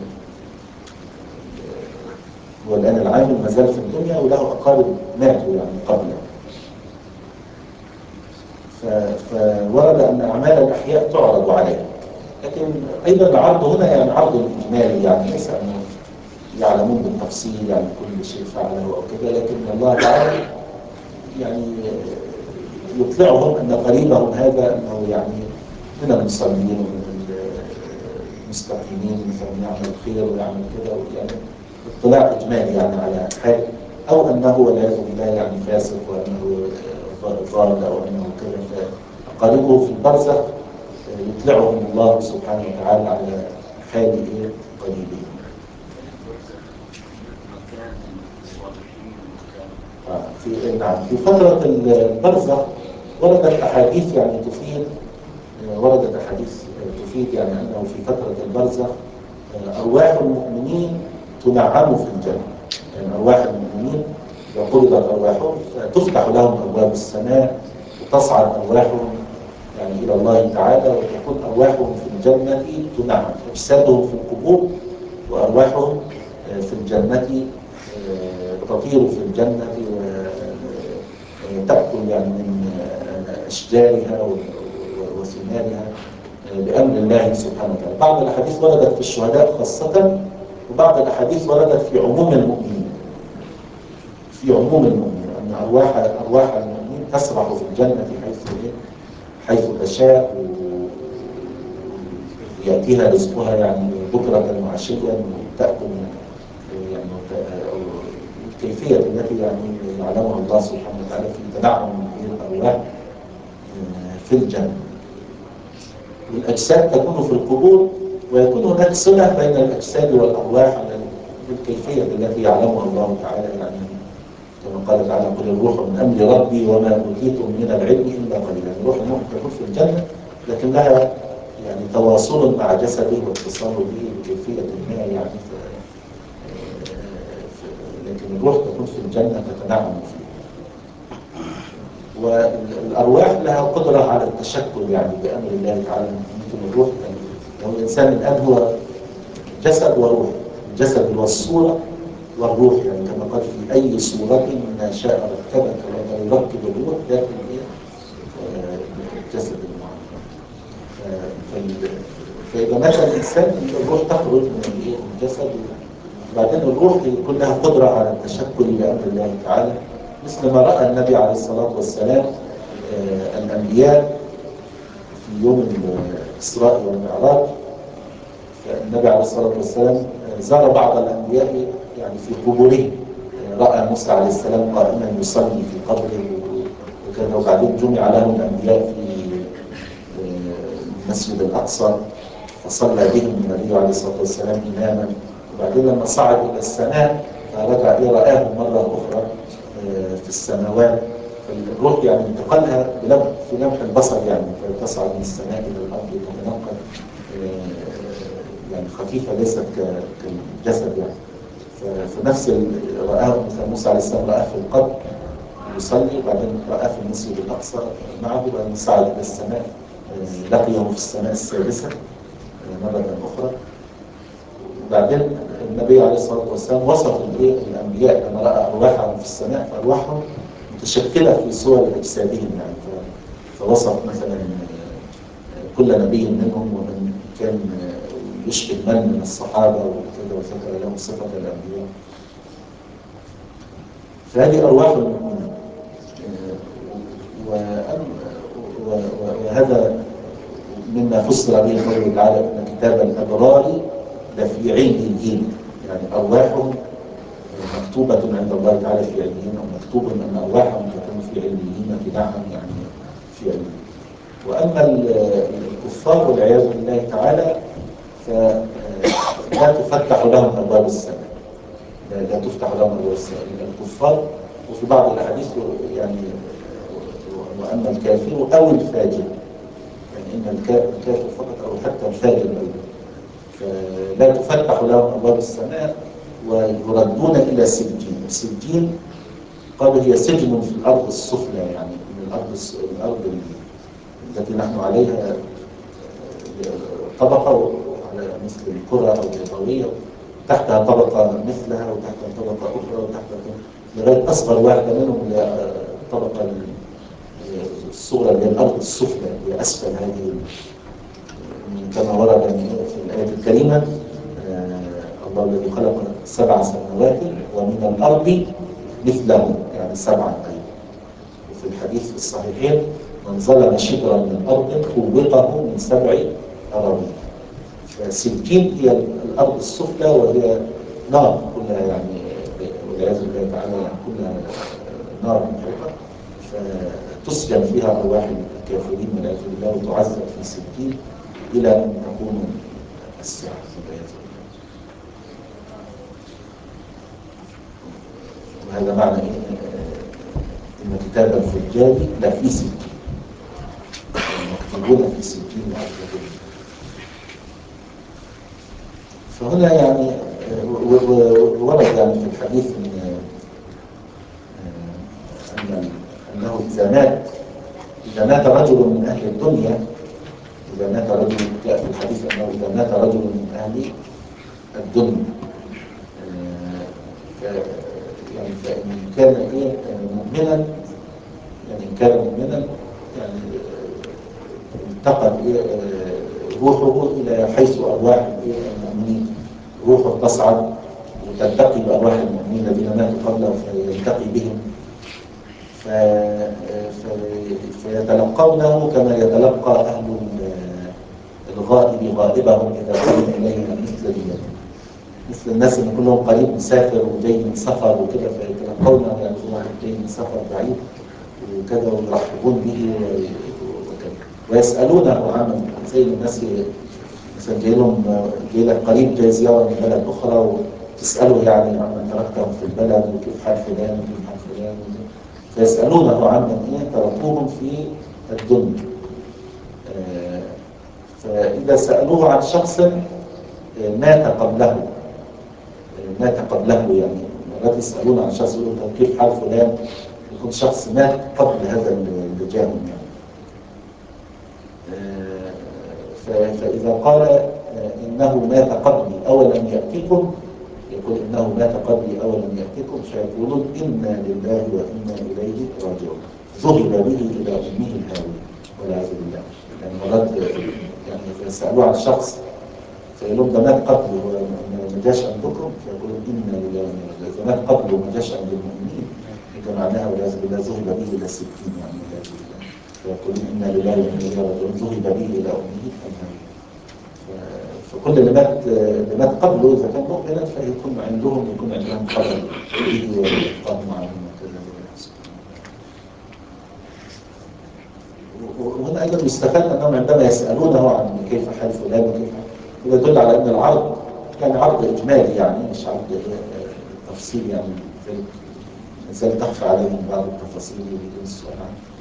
هو الآن العامل ما زال في الدنيا وله أقارب ماتوا يعني قبله. فورد أن أعمال الأحياء تعرض عليه، لكن أيضا العرض هنا يعني عرض إجمالي، يعني ليس أنه يعلمون بالتفصيل يعني كل شيء فعله أو كذا، لكن الله تعالى يعني يطلعهم أن قريبهم هذا أنه يعني من المصلين ومن المستقيمين مثلا يعمل خير ويعمل كذا، يعني اطلاع إجمالي يعني على حال، أو أنه والعياذ بالله يعني فاسق وأنه ضال أو أنه كذا، فقريبه في البرزخ يطلعهم الله سبحانه وتعالى على حال قريبه. في فترة البرزخ وردت أحاديث يعني تفيد يعني أنه في فترة البرزخ أرواح المؤمنين تنعم في الجنة، يعني أرواح المؤمنين إذا قبضت أرواحهم فتفتح لهم أبواب السماء وتصعد أرواحهم يعني إلى الله تعالى، وتكون أرواحهم في الجنة تنعم، أجسادهم في القبور وأرواحهم في الجنة تطير في الجنة وتأكل يعني من أشجارها وثمارها بأمر الله سبحانه وتعالى. بعض الأحاديث وردت في الشهداء خاصة، وبعض الأحاديث وردت في عموم المؤمنين، أن أرواح المؤمنين تسرح في الجنة حيث تشاء ويأتيها رزقها يعني بكرة وعشيا وتأكل يعني الكيفية التي يعني يعلمها الله سبحانه وتعالى في تنعم الأرواح في الجنة. والأجساد تكون في القبور ويكون هناك صلة بين الأجساد والأرواح بالكيفية التي يعلمها الله تعالى، يعني كما قال تعالى: قل الروح من أمر ربي وما أوتيتم من العلم إلا قليلا. الروح المؤمن تكون في الجنة لكن لها يعني تواصل مع جسده واتصال به بكيفية ما، يعني لكن الروح تكون في الجنة تتنعم فيه. والأرواح لها قدرة على التشكل يعني بأمر الله تعالى. ممكن الروح يعني لو الإنسان الآن هو جسد وروح، الجسد والصورة والروح، يعني كما قال: في أي صورة ما شاء ركبك، وما يركب الروح داخل الجسد المعين. فإذا مات الإنسان الروح تخرج من الجسد، وبعدين الروح يكون لها قدرة على التشكل بأمر الله تعالى، مثل ما رأى النبي عليه الصلاة والسلام الأنبياء في يوم الإسراء والمعراج. فالنبي عليه الصلاة والسلام زار بعض الأنبياء يعني في قبورهم، رأى موسى عليه السلام قائما يصلي في قبره وكذا، وبعدين جمع له الأنبياء في المسجد الأقصى فصلى بهم النبي عليه الصلاة والسلام إماما. وبعدين لما صعد إلى السماء رجع رآه مرة أخرى في السماوات. الروح يعني انتقالها في لمح البصر، يعني تصعد من السماء إلى الأرض وتتنقل يعني خفيفة ليست كالجسد يعني. فنفس رآه موسى عليه السلام رآه في القبر يصلي، وبعدين رآه في المسجد الأقصى معه، وبعدين صعد إلى السماء لقيه في السماء السادسة مرة أخرى. وبعدين النبي عليه الصلاة والسلام وصف الأنبياء لما رأى أرواحهم في السماء، فأرواحهم متشكلة في صور أجسادهم يعني. فوصف مثلا كل نبي منهم ومن كان يشبه من الصحابة وكذا، وذكر لهم صفة الأنبياء. فهذه أرواح المؤمنين. وهذا مما فسر به قوله تعالى: إن كتاب الأبرار لفي عليين، يعني أرواحهم مكتوبة عند الله تعالى في عليين، أو مكتوب أن أرواحهم تكون في عليين في نعم، يعني في عليين. وأما الكفار والعياذ بالله تعالى فلا تفتح لهم أبواب السماء، لا تفتح لهم أبواب السماء الكفار. وفي بعض الأحاديث يعني: وأما الكافر أو الفاجر، يعني إن الكافر فقط أو حتى الفاجر أيضا، فلا تفتح لهم أبواب السماء ويردون إلى سجين. السجين قالوا هي سجن في الأرض السفلى، يعني من الأرض التي نحن عليها طبقة على مثل الكرة أو البيضاوية، تحتها طبقة مثلها، وتحتها طبقة أخرى، وتحتها لغاية أصغر واحدة منهم الطبقة الصغرى اللي هي الأرض السفلى، هي أسفل هذه. كما ورد في الآية الكريمة: الله الذي خلق 7 سماوات ومن الأرض مثلهم، يعني 7 أيضا. وفي الحديث في الصحيحين: من ظلم شبرا من أرض خوضه من 7 أراضين. فسجين هي الأرض السفلى، وهي نار كلها، يعني والعياذ بالله تعالى يعني كلها نار محرقة، فتسجن فيها أرواح الكافرين والعياذ بالله، وتعذب في سجين إلى أن تكون الساعة والعياذ بالله. وهذا معنى إن كتاب الفجار لفي سجين، مكتوبون في سجين معذبون. فهنا يعني ورد يعني في الحديث أنه إذا مات رجل من أهل الدنيا، إذا مات رجل، جاء في الحديث أنه إذا مات رجل من أهل الدنيا يعني فإن كان مؤمنا، يعني إن كان مؤمنا يعني انتقل روحه إلى حيث أرواح المؤمنين، روحه تصعد وتلتقي بأرواح المؤمنين الذين ماتوا قبله فيلتقي بهم، فيتلقونه كما يتلقى أهل الغائب غائبهم إذا قام إليهم مثل الناس اللي كلهم قريب مسافر وجاي من سفر وكده، فيتلقونه يعني واحد جاي من سفر بعيد وكذا، ويرحبون به وكذا، ويسألونه عنه زي الناس مثلا جاي لك قريب جاي زيارة من بلد أخرى وتسأله يعني عمن تركتهم في البلد وكيف حال فلان وكيف حال فلان، فيسألونه عمن تركوهم في الدنيا. فإذا سألوه عن شخص مات قبله، يعني مرات يسألون عن شخص يقولون طب كيف حال فلان، يكون شخص مات قبل هذا اللي جاهم يعني. فإذا قال إنه مات قبلي أولم يأتكم، يقول إنه مات قبلي أولم يأتكم، فيقولون إنا لله وإنا إليه راجعون، ذهب به إلى أمه الهاوية والعياذ بالله. يعني مرات يعني يسألوا عن شخص فيقول لهم ده مات قبلي وما جاش عندكم، فيقولون إنا لله وإنا إليه، إذا مات قبله وما جاش عند المؤمنين يبقى معناها والعياذ بالله ذهب به إلى السكين يعني والعياذ بالله. فيقولون إنا لله وإنا إليه راجعون، ذهب به إلى أمه الهاوية. فكل اللي مات قبله إذا كان مؤمنا فيكون عندهم خبر به ويقام معهم وكذا. وهنا أيضا يستفاد أنهم عندما يسألونه عن كيف حال فلان وكيف حال، يدل على أن العرض كان عرض إجمالي يعني مش عرض تفصيل يعني، الإنسان تخفى عليهم بعض التفاصيل بدون السؤال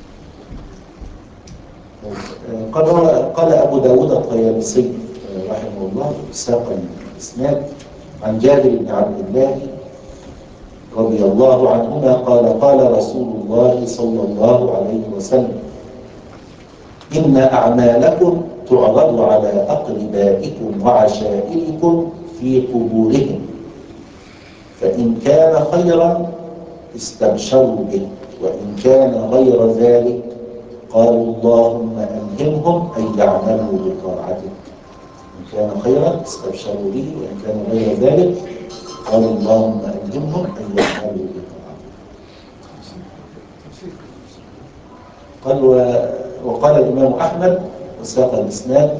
عنه. قال أبو داود الطيالسي رحمه الله ساق الإسناد عن جابر بن عبد الله رضي الله عنهما قال قال رسول الله صلى الله عليه وسلم إن أعمالكم تعرض على أقربائكم وعشائركم في قبورهم، فإن كان خيرا استبشروا به، وإن كان غير ذلك قالوا اللهم ألهمهم أن يعملوا بطاعتك. إن كان خيرا استبشروا به، وإن كان غير ذلك قالوا اللهم ألهمهم أن يعملوا بطاعتك. قال وقال الإمام أحمد وساق الإسناد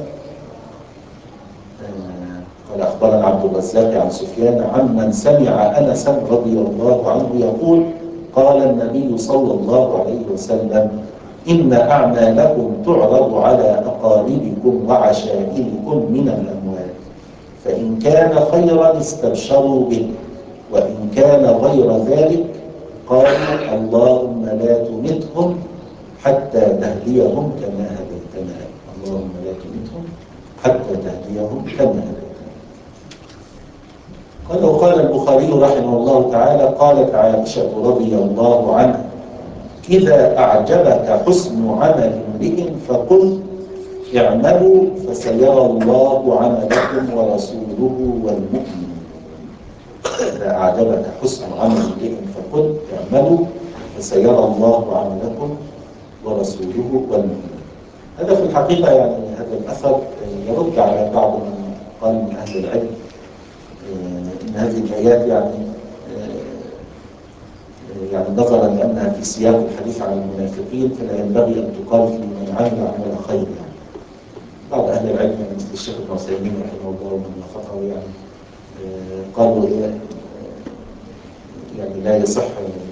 قال أخبرنا عبد الرزاق عن سفيان عمن سمع أنس رضي الله عنه يقول قال النبي صلى الله عليه وسلم إن أعمالكم تعرض على أقاربكم وعشائركم من الأموال، فإن كان خيرا استبشروا به، وإن كان غير ذلك قالوا اللهم لا تمتهم حتى تهديهم كما هديتنا، اللهم لا تمتهم حتى تهديهم كما هديتنا. قال وقال البخاري رحمه الله تعالى قالت عائشة رضي الله عنها إذا أعجبك حسن عمل امرئ فقل اعملوا فسيرى الله عملكم ورسوله والمؤمنون. إذا أعجبك حسن عمل امرئ فقل اعملوا فسيرى الله عملكم ورسوله والمؤمنون. هذا في الحقيقة يعني هذا الأثر يرد على بعض من قال من أهل العلم إن هذه الآيات يعني نظرا لأنها في سياق الحديث عن المنافقين فلا ينبغي أن تقال في من عمل عمل خير يعني. بعض أهل العلم مثل الشيخ ابن عثيمين رحمه الله ومن وافقه يعني قالوا يعني لا يصح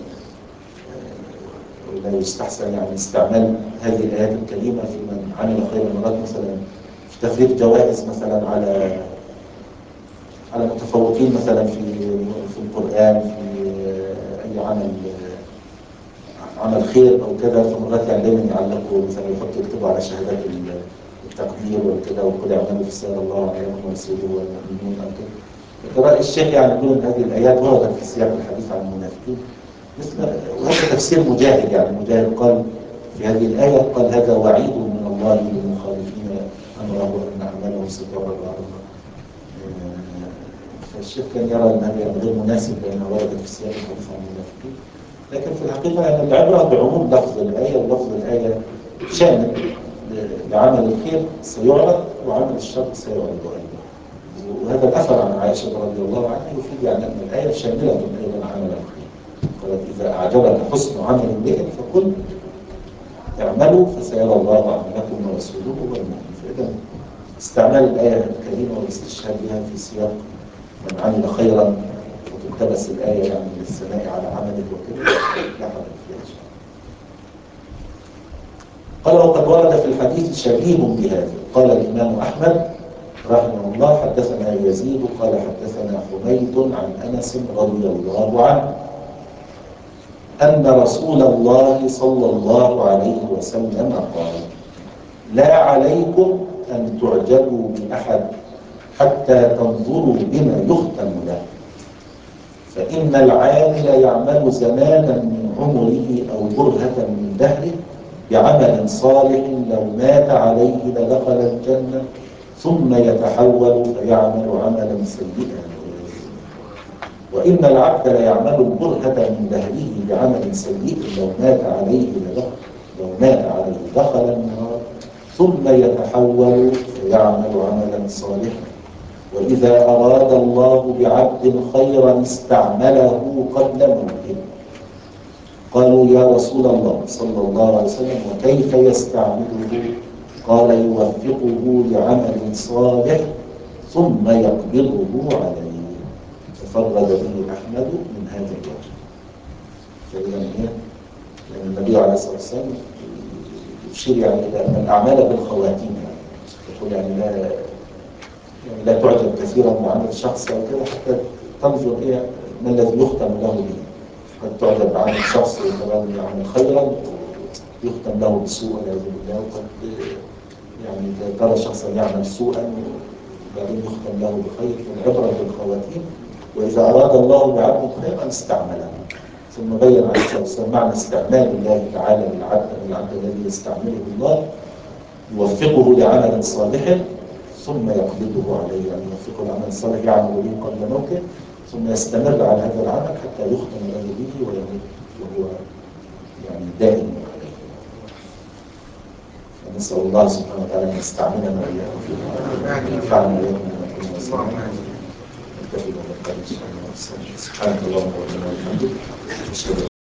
ولا يستحسن يعني استعمال هذه الآيات الكريمة في من عمل خير مرات، مثلا في تفريق جوائز مثلا على متفوقين مثلا في القرآن في أي عمل خير أو كذا، فمرات يعني دايما يعلقوا مثلا يكتبوا على شهادات التقدير وكذا وقل اعملوا في سير الله عليكم ورسوله والمؤمنون أو كذا. رأي الشيخ يعني يقول أن هذه الآيات وردت في سياق الحديث عن المنافقين وهذا تفسير مجاهد، يعني مجاهد قال في هذه الآية قال هذا وعيد من الله للمخالفين أمره أن أعمالهم سترى الله. فالشيخ كان يرى أن هذا غير مناسب لأنها وردت في سياق الحديث عن المنافقين، لكن في الحقيقة يعني العبرة بعموم لفظ الآية، ولفظ الآية شامل لعمل الخير سيعرض وعمل الشر سيعرض أيضا. وهذا الأثر عن عائشة رضي الله عنها يفيد يعني أن الآية شاملة أيضا عمل الخير. قالت إذا أعجبك حسن عمل امرئ فقل اعملوا فسيرى الله عملكم ورسوله والمؤمنون. فإذا استعمال الآية الكريمة والاستشهاد بها في سياق من عمل خيرا وتقتبس الآية يعني للثناء على عمله وكذا لا حرج فيها شيء. قال وقد ورد في الحديث شبيه بهذا. قال الإمام أحمد رحمه الله حدثنا يزيد قال حدثنا حميد عن أنس رضي الله عنه أن رسول الله صلى الله عليه وسلم قال لا عليكم أن تعجبوا بأحد حتى تنظروا بما يختم له، فإن العامل يعمل زمانا من عمره أو برهة من دهره بعمل صالح لو مات عليه لدخل الجنة، ثم يتحول فيعمل عملا سيئا، وإن العبد ليعمل البرهة من دهره بعمل سيء لو مات عليه دخل النار، ثم يتحول فيعمل عملا صالحا. وإذا أراد الله بعبد خيرا استعمله قبل موته. قالوا يا رسول الله صلى الله عليه وسلم وكيف يستعمله؟ قال يوفقه لعمل صالح ثم يقبضه عليه. تفرد به أحمد من هذا الوجه. فإذا يعني النبي عليه الصلاة والسلام يشير يعني إلى أن الأعمال بالخواتيم، يقول يعني لا تعجب كثيرا بعمل الشخص أو كده حتى تنظر إلى ما الذي يختم له به. قد تعجب بعمل شخص وكمان يعمل خيرا يختم له بسوء والعياذ بالله، وقد يعني ترى شخصا يعمل سوءا وبعدين يختم له بخير. فالعبرة بالخواتيم. وإذا أراد الله بعبد خيرا استعمله. ثم بين عليه الصلاة والسلام معنى استعمال الله تعالى للعبد الذي يستعمله الله، يوفقه لعمل صالح ثم يقبضه عليه، يعني يوفقه لعمل صالح يعمل به قبل موته، ثم يستمر على هذا العمل حتى يختم له به ويموت وهو يعني دائم عليه. فنسأل الله سبحانه وتعالى أن يستعملنا وإياكم فيه، ينفعنا وإياكم بما كنا نسمع. نكتفي بهذا القدر إن شاء الله. سبحانك اللهم وبحمدك، أشهد